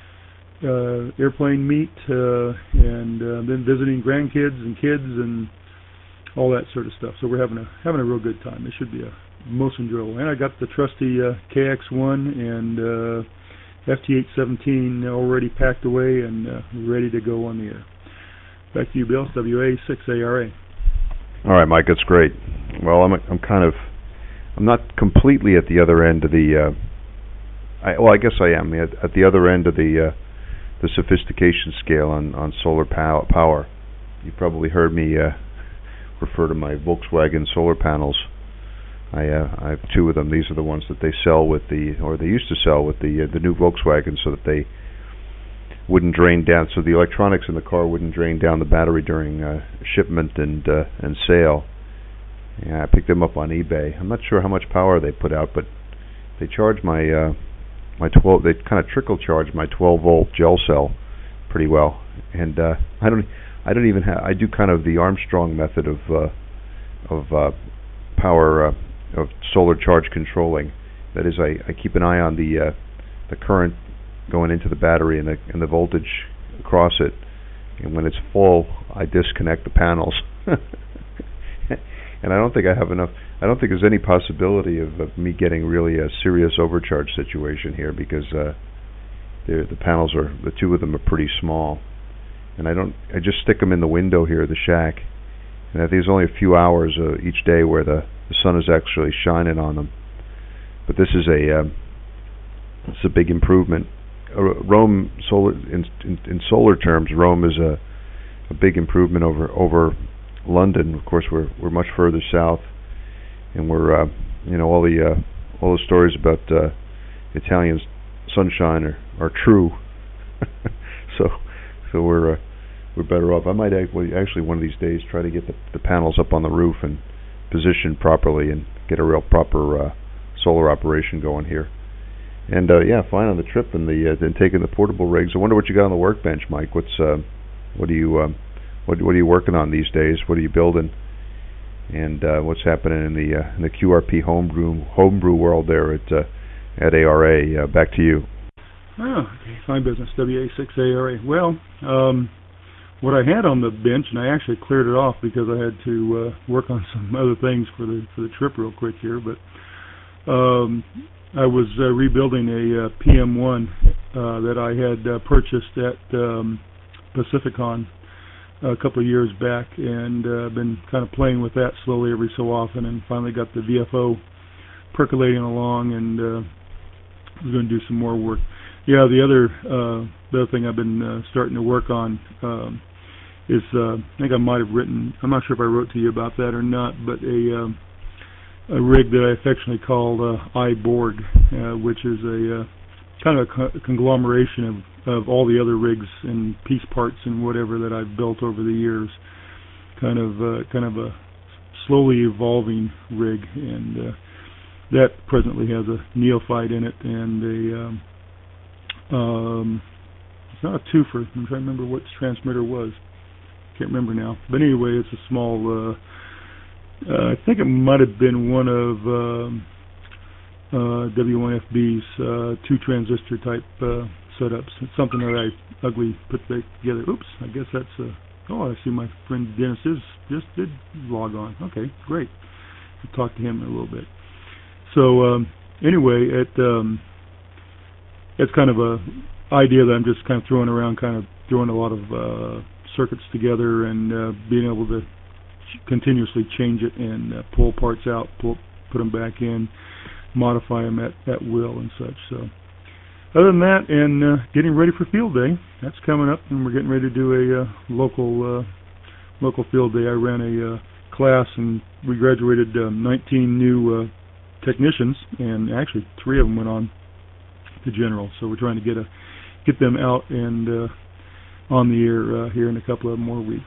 uh, airplane meet, uh, and uh, then visiting grandkids and kids and all that sort of stuff. So we're having a having a real good time. It should be a most enjoyable. And I got the trusty uh, K X one and uh, F T eight seventeen already packed away and uh, ready to go on the air. Back to you, Bill. W A six A R A. All right, Mike. That's great. Well, I'm I'm kind of I'm not completely at the other end of the. Uh, I, well, I guess I am at, at the other end of the uh, the sophistication scale on, on solar pow- power. You probably heard me uh, refer to my Volkswagen solar panels. I uh, I have two of them. These are the ones that they sell with the, or they used to sell with the uh, the new Volkswagen, so that they wouldn't drain down, so the electronics in the car wouldn't drain down the battery during uh, shipment and uh, and sale. Yeah, I picked them up on eBay. I'm not sure how much power they put out, but they charge my uh, my twelve. They kind of trickle charge my twelve volt gel cell pretty well, and uh, I don't I don't even have. I do kind of the Armstrong method of uh, of uh, power uh, of solar charge controlling. That is, I, I keep an eye on the uh, the current going into the battery and the and the voltage across it, and when it's full, I disconnect the panels. And I don't think I have enough. I don't think there's any possibility of, of me getting really a serious overcharge situation here, because uh, the panels are the two of them are pretty small, and I don't. I just stick them in the window here of the shack, and I think there's only a few hours uh, each day where the, the sun is actually shining on them. But this is a uh, it's a big improvement. Uh, Rome solar in, in in solar terms, Rome is a a big improvement over over London. Of course, we're we're much further south, and we're uh, you know all the uh, all the stories about uh, Italian sunshine are are true. so so we're uh, we're better off. I might actually actually one of these days try to get the, the panels up on the roof and positioned properly and get a real proper uh, solar operation going here. And uh, yeah, fine on the trip and the uh, then taking the portable rigs. I wonder what you got on the workbench, Mike. What's uh, what are you um, what what are you working on these days? What are you building? And uh, what's happening in the uh, in the Q R P homebrew homebrew world there at uh, at A R A? Uh, back to you. Oh, okay, fine business. W A six A R A. Well, um, what I had on the bench, and I actually cleared it off because I had to uh, work on some other things for the for the trip real quick here, but. Um, I was uh, rebuilding a uh, P M one uh, that I had uh, purchased at um, Pacificon a couple of years back, and uh, been kind of playing with that slowly every so often, and finally got the V F O percolating along, and uh, was going to do some more work. Yeah, the other uh, the other thing I've been uh, starting to work on um, is uh, I think I might have written. I'm not sure if I wrote to you about that or not, but a um, a rig that I affectionately called uh, iBorg, uh, which is a uh, kind of a, co- a conglomeration of, of all the other rigs and piece parts and whatever that I've built over the years. Kind of uh, kind of a slowly evolving rig, and uh, that presently has a neophyte in it and a um, um, it's not a twofer. I'm trying to remember what the transmitter was. Can't remember now. But anyway, it's a small. Uh, Uh, I think it might have been one of um, uh, W one F B's uh, two transistor type uh, setups. It's something that I ugly put back together. Oops, I guess that's. Uh, oh, I see my friend Dennis is just did log on. Okay, great. I'll talk to him in a little bit. So um, anyway, it um, it's kind of a idea that I'm just kind of throwing around, kind of throwing a lot of uh, circuits together and uh, being able to continuously change it and uh, pull parts out, pull, put them back in, modify them at, at will and such. So, other than that, and uh, getting ready for field day, that's coming up, and we're getting ready to do a uh, local uh, local field day. I ran a uh, class, and we graduated um, nineteen new uh, technicians, and actually three of them went on to general. So we're trying to get a get them out and uh, on the air uh, here in a couple of more weeks.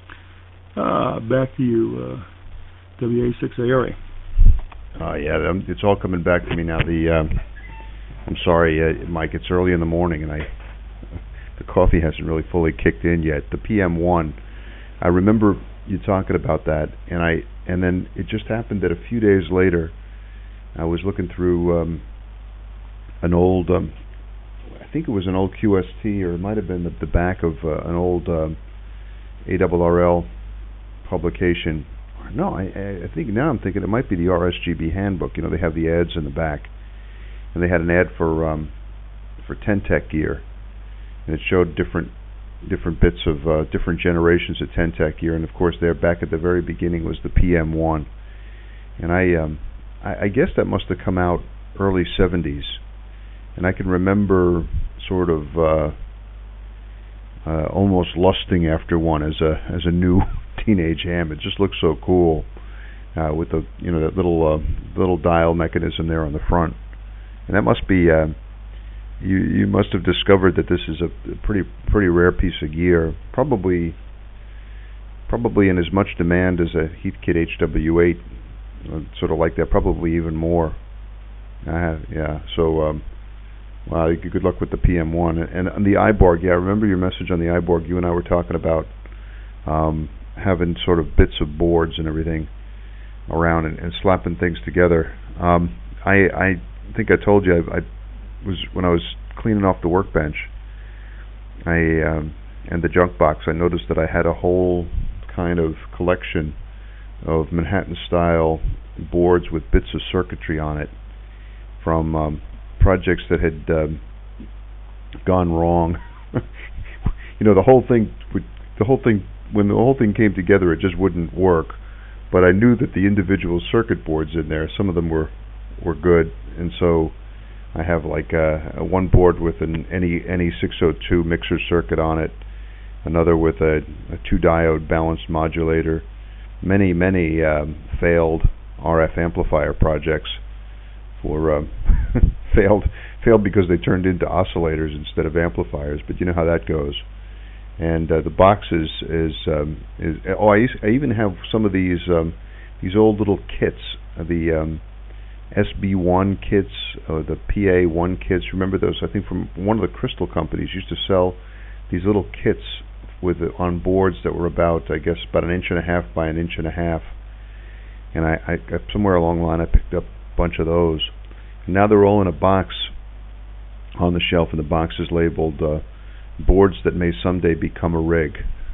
Ah, back to you, uh, W A six A R A. Uh, yeah, um, it's all coming back to me now. The um, I'm sorry, uh, Mike. It's early in the morning, and I the coffee hasn't really fully kicked in yet. The P M one, I remember you talking about that, and I and then it just happened that a few days later, I was looking through um, an old, um, I think it was an old Q S T, or it might have been the, the back of uh, an old um, A R R L publication. No, I, I think now I'm thinking it might be the R S G B handbook. You know, they have the ads in the back, and they had an ad for um, for Ten-Tec gear, and it showed different different bits of uh, different generations of Ten-Tec gear, and of course, there back at the very beginning was the P M one, and I um, I, I guess that must have come out early seventies, and I can remember sort of uh, uh, almost lusting after one as a as a new teenage ham. It just looks so cool uh, with the you know that little uh, little dial mechanism there on the front, and that must be uh, you you must have discovered that this is a pretty pretty rare piece of gear, probably probably in as much demand as a Heathkit H W eight, uh, sort of like that, probably even more. Uh, yeah, so um, wow, good luck with the P M one and, and the iBorg. Yeah, I remember your message on the iBorg. You and I were talking about um, having sort of bits of boards and everything around and, and slapping things together. Um, I, I think I told you I, I was when I was cleaning off the workbench, I um, and the junk box. I noticed that I had a whole kind of collection of Manhattan-style boards with bits of circuitry on it from um, projects that had um, gone wrong. you know, the whole thing would, the whole thing when the whole thing came together, it just wouldn't work. But I knew that the individual circuit boards in there, some of them were were good, and so I have like a, a one board with an N E six oh two mixer circuit on it, another with a, a two diode balanced modulator, many many um, failed R F amplifier projects for um, failed failed because they turned into oscillators instead of amplifiers. But you know how that goes. And uh, the box is is, um, is oh I, I even have some of these um, these old little kits, uh, the um, S B one kits, uh, the P A one kits. Remember those? I think from one of the crystal companies used to sell these little kits with uh, on boards that were about I guess about an inch and a half by an inch and a half. And I, I somewhere along the line I picked up a bunch of those. And now they're all in a box on the shelf, and the box is labeled Uh, boards that may someday become a rig.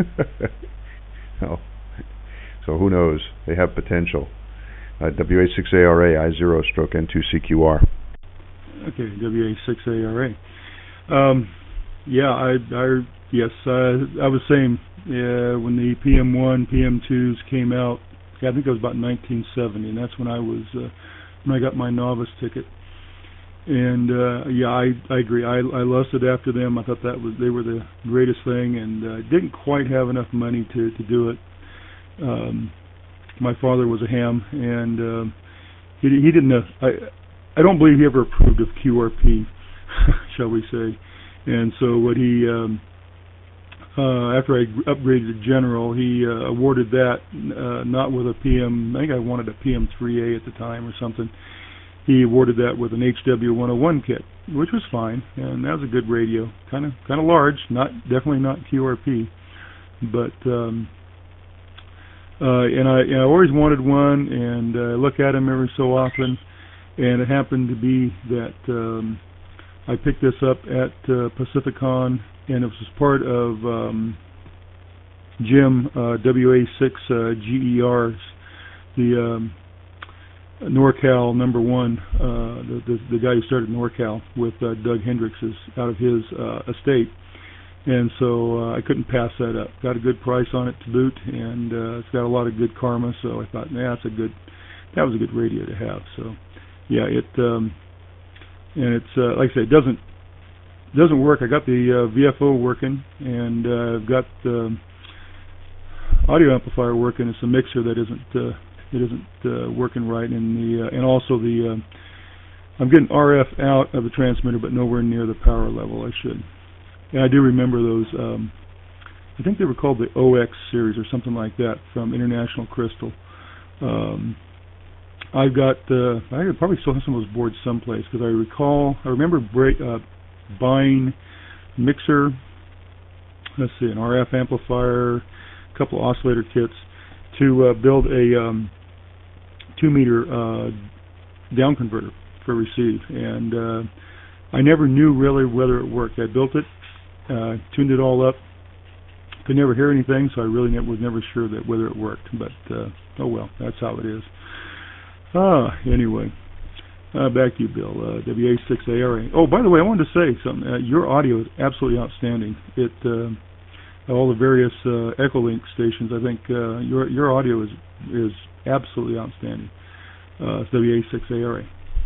oh. So who knows? They have potential. Uh, W A six A R A I zero stroke N two C Q R. Okay, W A six A R A. Um, yeah, I, I yes, uh, I was saying uh, when the P M one, P M twos came out. I think it was about nineteen seventy, and that's when I was uh, when I got my novice ticket. And uh, yeah, I I agree. I I lusted after them. I thought that was they were the greatest thing, and uh, didn't quite have enough money to to do it. Um, my father was a ham, and uh, he he didn't. Uh, I I don't believe he ever approved of Q R P, shall we say. And so what he um, uh, after I upgraded to General, he uh, awarded that uh, not with a P M. I think I wanted a P M three A at the time or something. He awarded that with an H W one oh one kit, which was fine, and that was a good radio. Kind of, kind of large, not definitely not Q R P, but um, uh, and I, and I always wanted one, and I uh, look at them every so often, and it happened to be that um, I picked this up at uh, Pacificon, and it was part of um, Jim uh, W A six uh, G E Rs, the um, NorCal number one, uh, the, the the guy who started NorCal with uh, Doug Hendricks is out of his uh, estate, and so uh, I couldn't pass that up. Got a good price on it to boot, and uh, it's got a lot of good karma. So I thought, yeah, that's a good, that was a good radio to have. So yeah, it um, and it's uh, like I say, it doesn't doesn't work. I got the uh, V F O working, and uh, I've got the audio amplifier working. It's a mixer that isn't. Uh, It isn't uh, working right, and the uh, and also the uh, I'm getting R F out of the transmitter, but nowhere near the power level I should. And I do remember those. Um, I think they were called the O X series or something like that from International Crystal. Um, I've got. Uh, I could probably still have some of those boards someplace because I recall. I remember break, uh, buying mixer. Let's see, an R F amplifier, a couple of oscillator kits to uh, build a um, two meter uh, down converter for receive, and uh, I never knew really whether it worked. I built it, uh, tuned it all up, could never hear anything, so I really ne- was never sure that whether it worked. But uh, oh well, that's how it is. Ah, anyway, uh, back to you, Bill. Uh, W A six A R A. Oh, by the way, I wanted to say something. Uh, your audio is absolutely outstanding. It uh, all the various uh, Echolink stations. I think uh, your your audio is is absolutely outstanding. Uh, it's W A six A R A.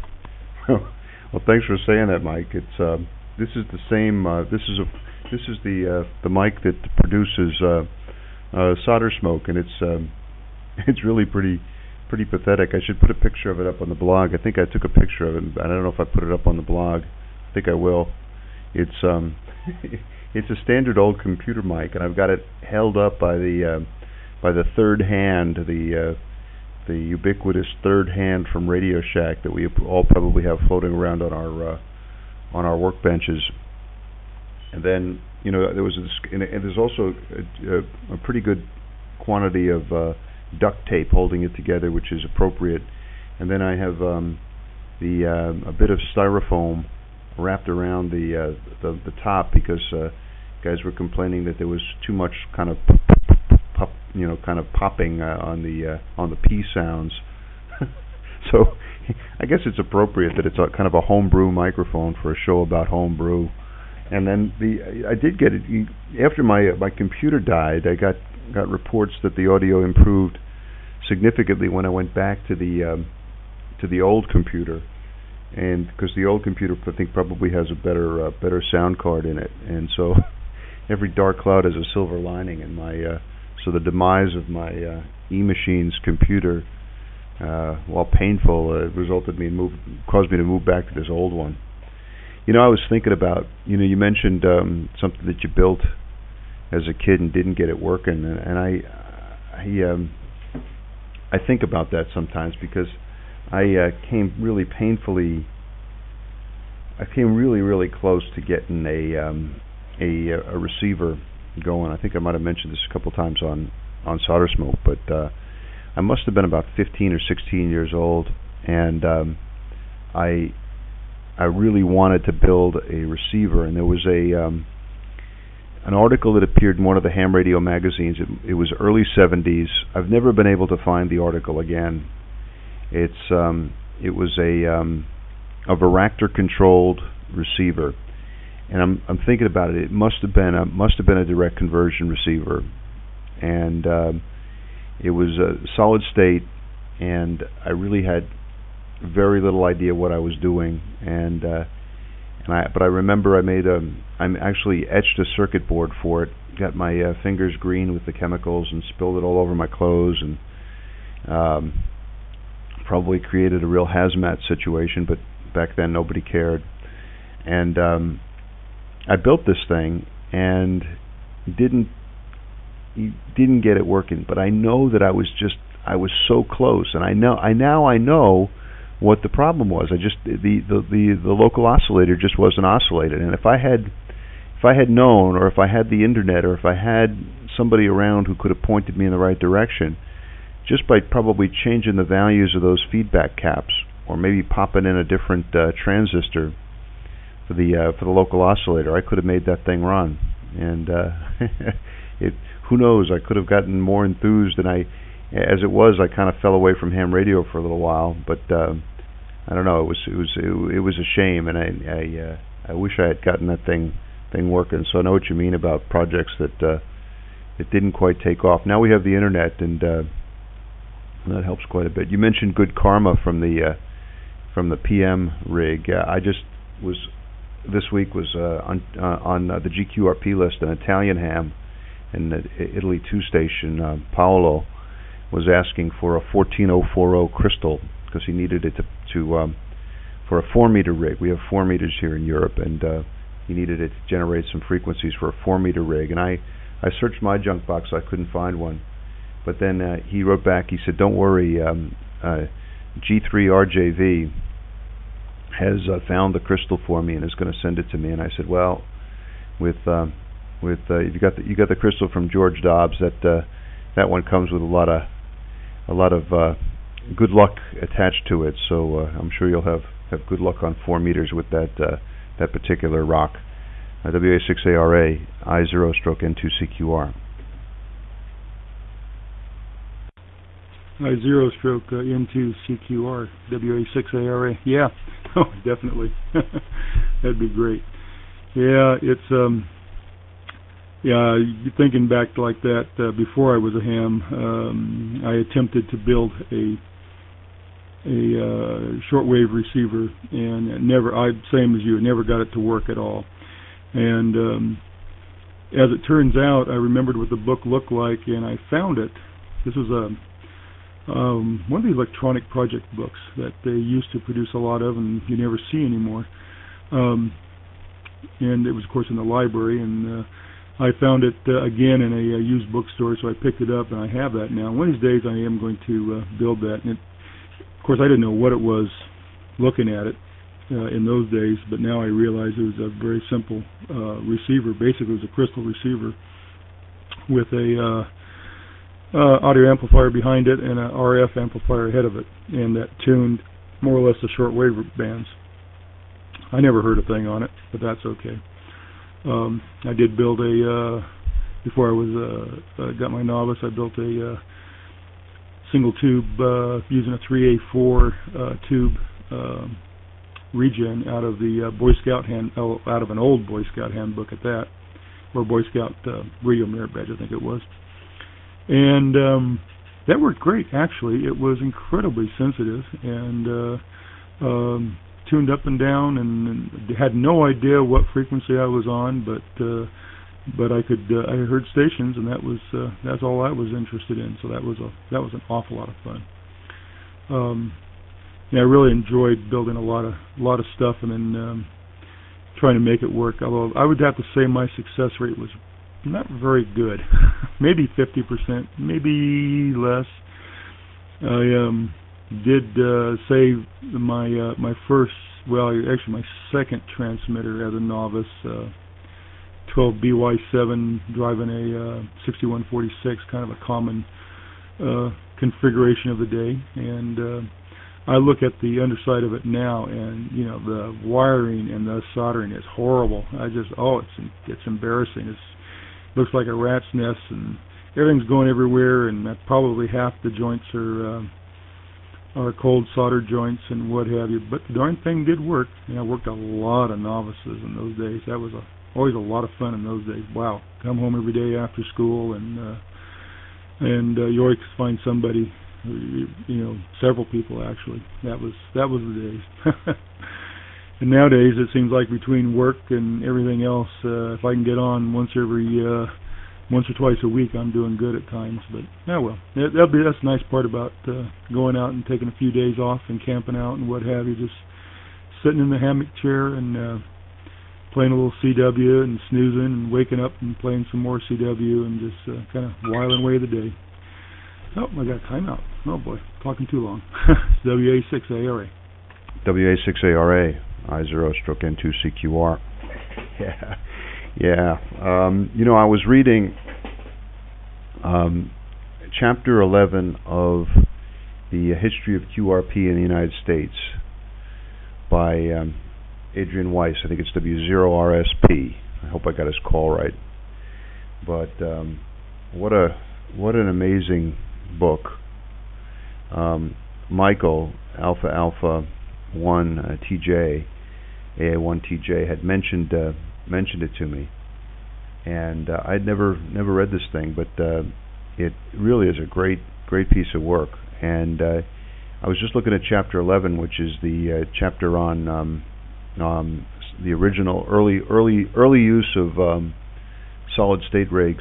Well, thanks for saying that, Mike. It's uh, this is the same. Uh, this is a this is the uh, the mic that produces uh, uh, solder smoke, and it's um, it's really pretty pretty pathetic. I should put a picture of it up on the blog. I think I took a picture of it, but I don't know if I put it up on the blog. I think I will. It's um. It's a standard old computer mic, and I've got it held up by the uh, by the third hand, the uh, the ubiquitous third hand from Radio Shack that we all probably have floating around on our uh, on our workbenches. And then you know there was a, and there's also a, a pretty good quantity of uh, duct tape holding it together, which is appropriate. And then I have um, the uh, a bit of styrofoam wrapped around the uh, the, the top because uh, guys were complaining that there was too much kind of pop, you know, kind of popping uh, on the uh, on the P sounds. So I guess it's appropriate that it's a kind of a homebrew microphone for a show about homebrew, And then the I did get it after my uh, my computer died. I got got reports that the audio improved significantly when I went back to the um, to the old computer, and because the old computer I think probably has a better uh, better sound card in it, and so every dark cloud has a silver lining. And my uh, so the demise of my uh, E-Machines computer, uh, while painful, uh, resulted me in move caused me to move back to this old one. You know, I was thinking about, you know, you mentioned um, something that you built as a kid and didn't get it working, and, and I, I, um, I think about that sometimes because I uh, came really painfully, I came really, really close to getting a, um, a, a receiver going. I think I might have mentioned this a couple times on, on Solder Smoke, but uh, I must have been about fifteen or sixteen years old, and um, I. I really wanted to build a receiver, and there was a um, an article that appeared in one of the ham radio magazines. It, it was early seventies. I've never been able to find the article again. It's um, it was a um, a Varactor-controlled receiver, and I'm I'm thinking about it. It must have been a must have been a direct conversion receiver, and um, it was a solid state, and I really had very little idea what I was doing, and uh, and I but I remember I made a I actually etched a circuit board for it. Got my uh, fingers green with the chemicals and spilled it all over my clothes, and um, probably created a real hazmat situation. But back then nobody cared, and um, I built this thing and didn't didn't get it working. But I know that I was just I was so close, and I know I now I know. what the problem was. I just the, the the the local oscillator just wasn't oscillated, and if I had if I had known, or if I had the internet, or if I had somebody around who could have pointed me in the right direction, just by probably changing the values of those feedback caps, or maybe popping in a different uh, transistor for the uh, for the local oscillator, I could have made that thing run. And uh, it who knows? I could have gotten more enthused than I. As it was, I kind of fell away from ham radio for a little while, but uh, I don't know. It was it was it, it was a shame, and I I, uh, I wish I had gotten that thing thing working. So I know what you mean about projects that uh, that didn't quite take off. Now we have the internet, and uh, that helps quite a bit. You mentioned Good Karma from the uh, from the P M rig. Uh, I just was this week was uh, on uh, on uh, the G Q R P list, an Italian ham in the Italy two station, uh, Paolo, was asking for a fourteen oh forty crystal because he needed it to, to um, for a four meter rig. We have four meters here in Europe, and uh, he needed it to generate some frequencies for a four meter rig. And I, I searched my junk box, I couldn't find one. But then uh, he wrote back. He said, "Don't worry, um, uh, G three R J V has uh, found the crystal for me and is going to send it to me." And I said, "Well, with uh, with uh, you got the you got the crystal from George Dobbs. That uh, that one comes with a lot of a lot of uh, good luck attached to it, so uh, I'm sure you'll have, have good luck on four meters with that uh, that particular rock." Uh, W A six A R A I zero stroke N two C Q R. I zero stroke uh, N two C Q R W A six A R A. Yeah, oh definitely. That'd be great. Yeah, it's um. Yeah, thinking back like that, uh, before I was a ham, um, I attempted to build a a uh, shortwave receiver, and never, I same as you, never got it to work at all. And um, as it turns out, I remembered what the book looked like, and I found it. This was a um, one of the electronic project books that they used to produce a lot of, and you never see anymore. Um, and it was, of course, in the library, and uh, I found it uh, again in a, a used bookstore, so I picked it up, and I have that now. One of these days I am going to uh, build that. And it, of course, I didn't know what it was looking at it uh, in those days, but now I realize it was a very simple uh, receiver. Basically, it was a crystal receiver with a uh, uh, audio amplifier behind it and an R F amplifier ahead of it, and that tuned more or less the shortwave bands. I never heard a thing on it, but that's okay. Um, I did build a, uh, before I was uh, uh, got my novice, I built a uh, single tube uh, using a three A four uh, tube uh, regen out of the uh, Boy Scout hand, oh, out of an old Boy Scout handbook at that, or Boy Scout uh, radio merit badge, I think it was. And um, that worked great, actually. It was incredibly sensitive and uh, um, tuned up and down, and, and had no idea what frequency I was on, but uh, but I could uh, I heard stations, and that was uh, that's all I was interested in. So that was a that was an awful lot of fun. Um, yeah, I really enjoyed building a lot of a lot of stuff, and then um, trying to make it work. Although I would have to say my success rate was not very good, maybe fifty percent, maybe less. I um, did uh, save my uh, my first, well, actually my second transmitter as a novice, uh, twelve B Y seven, driving a uh, sixty-one forty-six, kind of a common uh, configuration of the day. And uh, I look at the underside of it now, and you know the wiring and the soldering is horrible. I just, oh, it's it's embarrassing. It's looks like a rat's nest, and everything's going everywhere, and probably half the joints are uh, are cold solder joints and what have you. But the darn thing did work. And I worked a lot of novices in those days. That was a, always a lot of fun in those days. Wow, come home every day after school, and uh, and uh, you always find somebody, you know, several people actually. That was that was the days. And nowadays, it seems like between work and everything else, uh, if I can get on once every, uh, once or twice a week, I'm doing good at times. But yeah, well, that, that'll be that's the nice part about uh, going out and taking a few days off and camping out and what have you. Just sitting in the hammock chair and uh, playing a little C W and snoozing and waking up and playing some more C W and just uh, kind of whiling away the day. Oh, I got a timeout. Oh boy, talking too long. W A six A R A. W A six A R A. I zero stroke N two C Q R. Yeah, yeah. Um, you know, I was reading um, chapter eleven of the History of Q R P in the United States by um, Adrian Weiss. I think it's W zero R S P. I hope I got his call right. But um, what a what an amazing book. Um, Michael Alpha Alpha One uh, T J. A A one T J had mentioned uh, mentioned it to me, and uh, I'd never never read this thing, but uh, it really is a great great piece of work. And uh, I was just looking at chapter eleven, which is the uh, chapter on um, um, the original early early early use of um, solid state rigs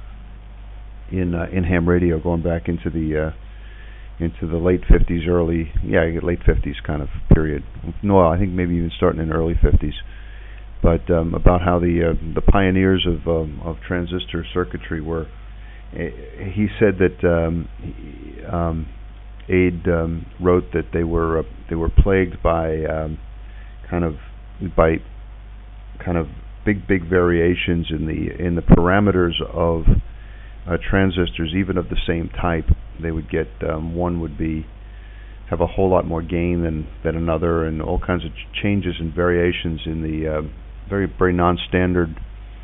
in uh, in ham radio, going back into the uh, into the late fifties, early, yeah, late fifties kind of period. No, I think maybe even starting in the early fifties. But um, about how the uh, the pioneers of um, of transistor circuitry were. Uh, he said that um, he, um, Aid um, wrote that they were uh, they were plagued by um, kind of by kind of big big variations in the in the parameters of Uh, transistors, even of the same type. They would get um, one would be have a whole lot more gain than than another, and all kinds of ch- changes and variations in the uh, very very non-standard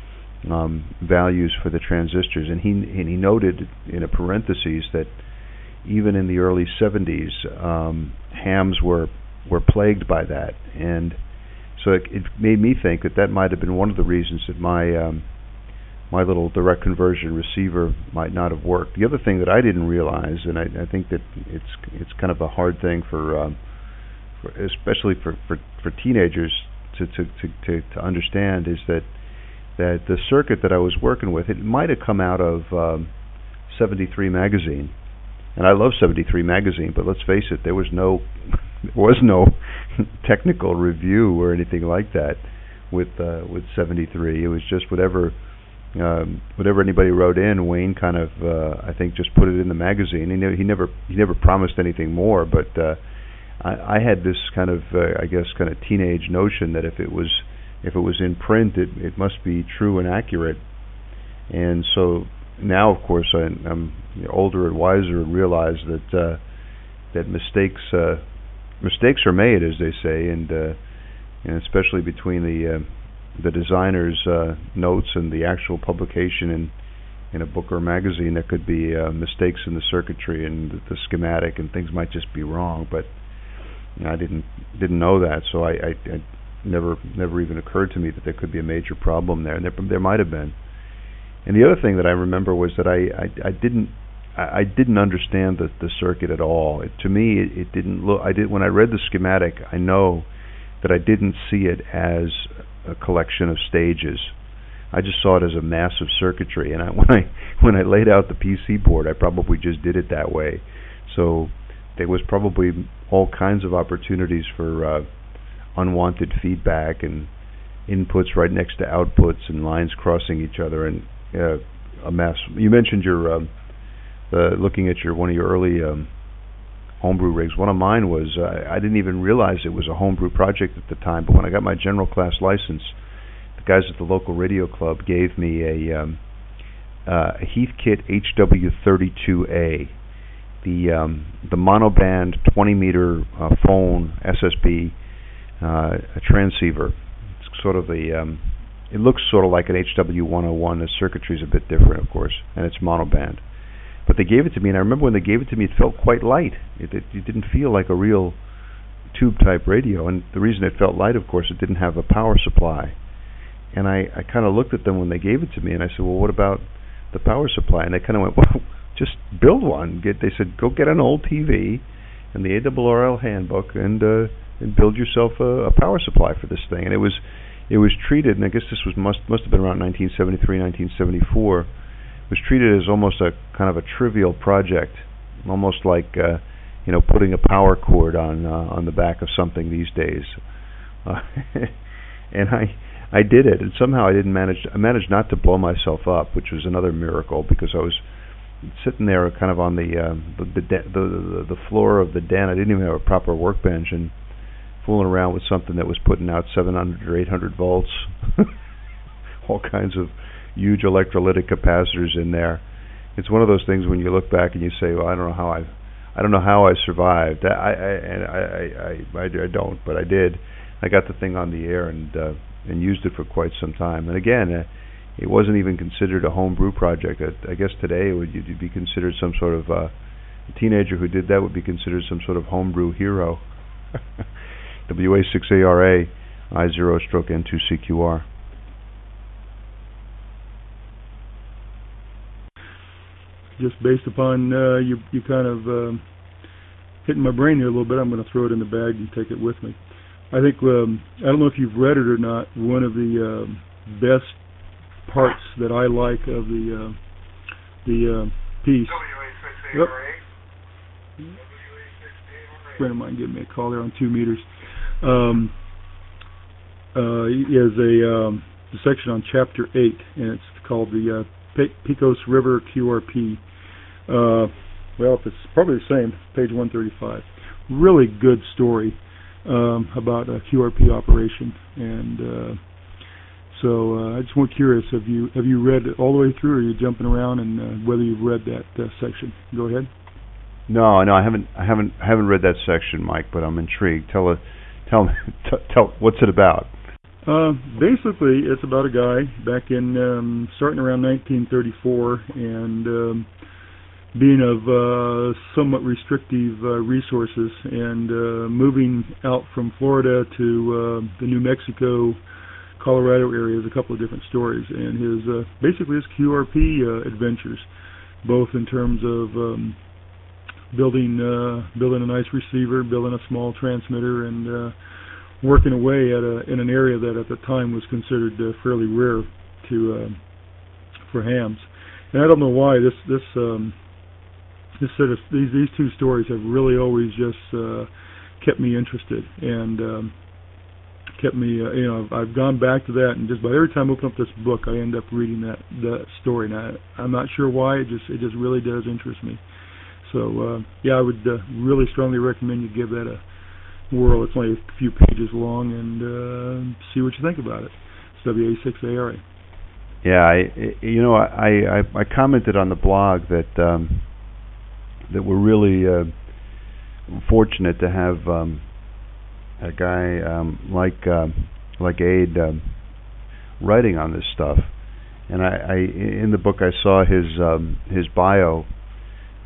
um, values for the transistors. And he and he noted in a parentheses that even in the early seventies, um, hams were were plagued by that, and so it, it made me think that that might have been one of the reasons that my um, my little direct conversion receiver might not have worked. The other thing that I didn't realize, and I, I think that it's it's kind of a hard thing for, um, for especially for, for, for teenagers to, to, to, to, to understand, is that that the circuit that I was working with, it might have come out of um, seventy-three magazine, and I love seventy-three magazine, but let's face it, there was no there was no technical review or anything like that with uh, with seventy-three. It was just whatever. Um, whatever anybody wrote in, Wayne kind of, uh, I think, just put it in the magazine. He, ne- he never, he never promised anything more. But uh, I, I had this kind of, uh, I guess, kind of teenage notion that if it was, if it was in print, it, it must be true and accurate. And so now, of course, I, I'm older and wiser and realize that uh, that mistakes, uh, mistakes are made, as they say, and uh, and especially between the uh, the designer's uh, notes and the actual publication in in a book or magazine, there could be uh, mistakes in the circuitry and the, the schematic, and things might just be wrong. But I didn't didn't know that, so I, I, I never never even occurred to me that there could be a major problem there, and there there might have been. And the other thing that I remember was that I I, I didn't I, I didn't understand the the circuit at all. It, to me, it, it didn't look. I did when I read the schematic. I know that I didn't see it as a collection of stages. I just saw it as a massive circuitry, and I, when I when I laid out the P C board, I probably just did it that way. So there was probably all kinds of opportunities for uh, unwanted feedback and inputs right next to outputs and lines crossing each other, and uh, a mess. You mentioned your um, the looking at your one of your early um, homebrew rigs. One of mine was uh, I didn't even realize it was a homebrew project at the time, but when I got my general class license, guys at the local radio club gave me a, um, uh, a Heathkit H W thirty-two A, the um, the monoband twenty meter uh, phone S S B uh, a transceiver. It's sort of a um, it looks sort of like an H W one oh one. The circuitry is a bit different, of course, and it's monoband. But they gave it to me, and I remember when they gave it to me, it felt quite light. It, it, it didn't feel like a real tube type radio, and the reason it felt light, of course, it didn't have a power supply. And I, I kind of looked at them when they gave it to me, and I said, well, what about the power supply? And they kind of went, well, just build one. Get, they said, go get an old T V and the A R R L handbook and uh, and build yourself a, a power supply for this thing. And it was it was treated, and I guess this was must must have been around nineteen seventy-three, nineteen seventy-four. It was treated as almost a kind of a trivial project, almost like uh, you know putting a power cord on uh, on the back of something these days. Uh, and I. I did it, and somehow I didn't manage. I managed not to blow myself up, which was another miracle, because I was sitting there, kind of on the uh, the, the, de- the the the floor of the den. I didn't even have a proper workbench, and fooling around with something that was putting out seven hundred or eight hundred volts, all kinds of huge electrolytic capacitors in there. It's one of those things when you look back and you say, "Well, I don't know how I, I don't know how I survived." I I and I I, I, I, I don't, but I did. I got the thing on the air and. Uh, and used it for quite some time. And again, uh, it wasn't even considered a homebrew project. I, I guess today it would you'd be considered some sort of, uh, a teenager who did that would be considered some sort of homebrew hero. W A six A R A, I zero stroke N two C Q R. Just based upon uh, you, you kind of um, hitting my brain here a little bit, I'm going to throw it in the bag and take it with me. I think, um, I don't know if you've read it or not, one of the uh, best parts that I like of the uh, the uh, piece. Yep. A friend of mine gave me a call there on two meters. Um, uh, is a um, the section on chapter eight, and it's called the uh, Pecos River Q R P. Uh, well, it's probably the same, page one thirty-five. Really good story. Um, about a Q R P operation, and uh, so uh, I just want curious, have you have you read it all the way through, or are you jumping around, and uh, whether you've read that uh, section? Go ahead. No, no, I haven't, I haven't, I haven't read that section, Mike, but I'm intrigued. Tell, a, tell me, t- tell, what's it about? Uh, basically, it's about a guy back in um, starting around nineteen thirty-four, and um, being of uh, somewhat restrictive uh, resources, and uh, moving out from Florida to uh, the New Mexico, Colorado area is a couple of different stories, and his uh, basically his Q R P uh, adventures, both in terms of um, building uh, building a nice receiver, building a small transmitter, and uh, working away at a in an area that at the time was considered uh, fairly rare to uh, for hams. And I don't know why this this um, This sort of, these these two stories have really always just uh, kept me interested, and um, kept me uh, you know I've, I've gone back to that, and just by every time I open up this book, I end up reading that that story. And I, I'm not sure why, it just it just really does interest me. So uh, yeah, I would uh, really strongly recommend you give that a whirl. It's only a few pages long, and uh, see what you think about it. It's W A six A R A. Yeah, I you know I I, I commented on the blog that. Um, that we're really uh, fortunate to have um, a guy um, like uh, like Ade um, writing on this stuff. And I, I in the book I saw his um, his bio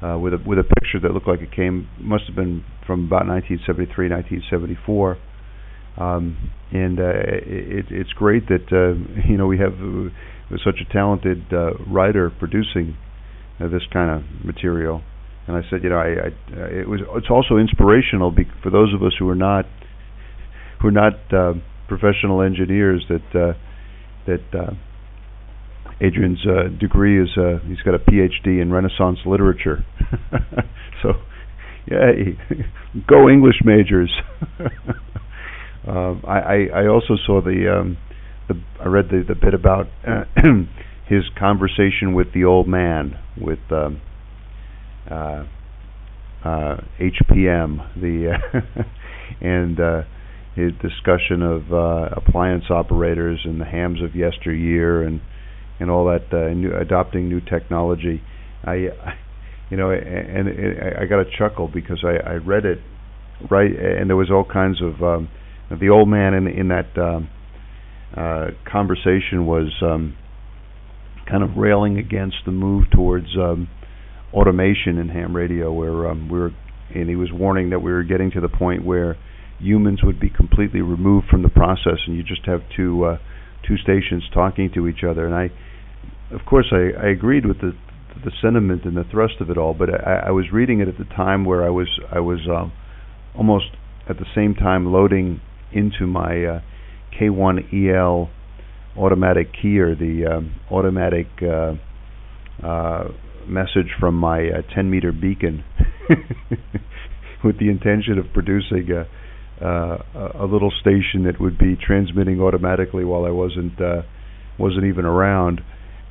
uh, with a with a picture that looked like it came must have been from about nineteen seventy-three, nineteen seventy-four. Um, and uh, it, it's great that uh, you know we have uh, such a talented uh, writer producing uh, this kind of material. And I said, you know, I, I it was it's also inspirational be- for those of us who are not who are not uh, professional engineers. That uh, that uh, Adrian's uh, degree is uh, he's got a P H D in Renaissance literature. So, yay, go English majors. Uh, I, I, I also saw the, um, the I read the, the bit about uh, his conversation with the old man with um, uh, uh, H P M, the uh, and uh, his discussion of uh, appliance operators and the hams of yesteryear and and all that uh, new, adopting new technology. I, I you know, and, and I got a chuckle because I, I read it right, and there was all kinds of um, the old man in in that um, uh, conversation was um, kind of railing against the move towards um, automation in ham radio, where um, we were, and he was warning that we were getting to the point where humans would be completely removed from the process, and you just have two uh, two stations talking to each other. And I, of course, I, I agreed with the the sentiment and the thrust of it all, but I, I was reading it at the time where I was I was uh, almost at the same time loading into my uh, K one E L automatic keyer, the um, automatic uh, uh, message from my uh, ten meter beacon, with the intention of producing a, uh, a little station that would be transmitting automatically while I wasn't uh, wasn't even around.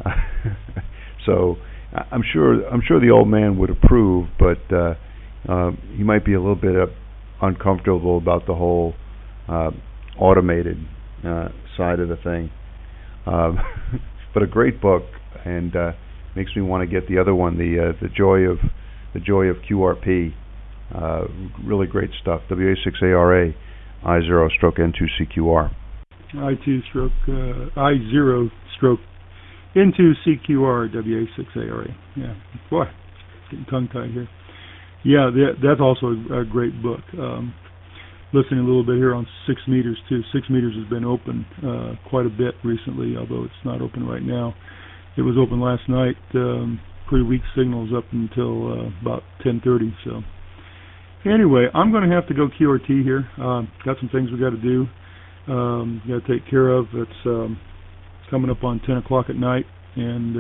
So I'm sure I'm sure the old man would approve, but uh, uh, he might be a little bit uh, uncomfortable about the whole uh, automated uh, side of the thing. Um, but a great book, and uh, makes me want to get the other one, the uh, the joy of the joy of Q R P. Uh, really great stuff. W A six A R A I zero stroke N two C Q R. I two stroke uh, I zero stroke N two C Q R W A six A R A. Yeah, boy, getting tongue tied here. Yeah, that, that's also a, a great book. Um, listening a little bit here on Six Meters too. Six Meters has been open uh, quite a bit recently, although it's not open right now. It was open last night. Um, pretty weak signals up until uh, about ten thirty. So anyway, I'm going to have to go Q R T here. Uh, got some things we got to do. Um, got to take care of. It's um, coming up on ten o'clock at night, and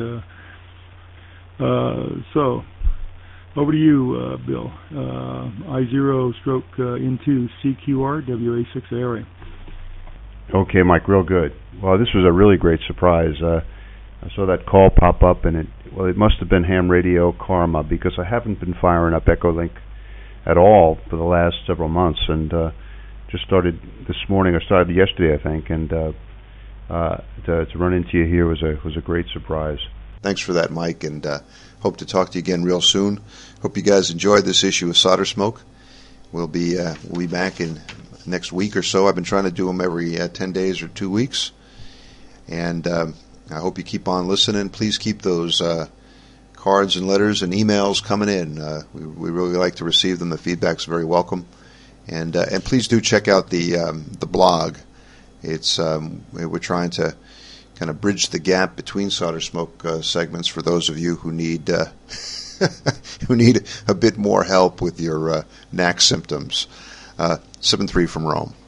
uh, uh, so over to you, uh, Bill. Uh, I zero stroke uh, N two C Q R W A six A R A. Okay, Mike, real good. Well, this was a really great surprise. Uh, I saw that call pop up, and it well, it must have been Ham Radio Karma, because I haven't been firing up Echolink at all for the last several months, and uh, just started this morning, or started yesterday, I think, and uh, uh, to, to run into you here was a was a great surprise. Thanks for that, Mike, and uh, hope to talk to you again real soon. Hope you guys enjoyed this issue of Solder Smoke. We'll be uh, we'll be back in next week or so. I've been trying to do them every uh, ten days or two weeks, and um, I hope you keep on listening. Please keep those uh, cards and letters and emails coming in. Uh, we, we really like to receive them. The feedback's very welcome, and uh, and please do check out the um, the blog. It's um, we're trying to kind of bridge the gap between Solder Smoke uh, segments for those of you who need uh, who need a bit more help with your uh, N A C symptoms. Uh, seven three from Rome.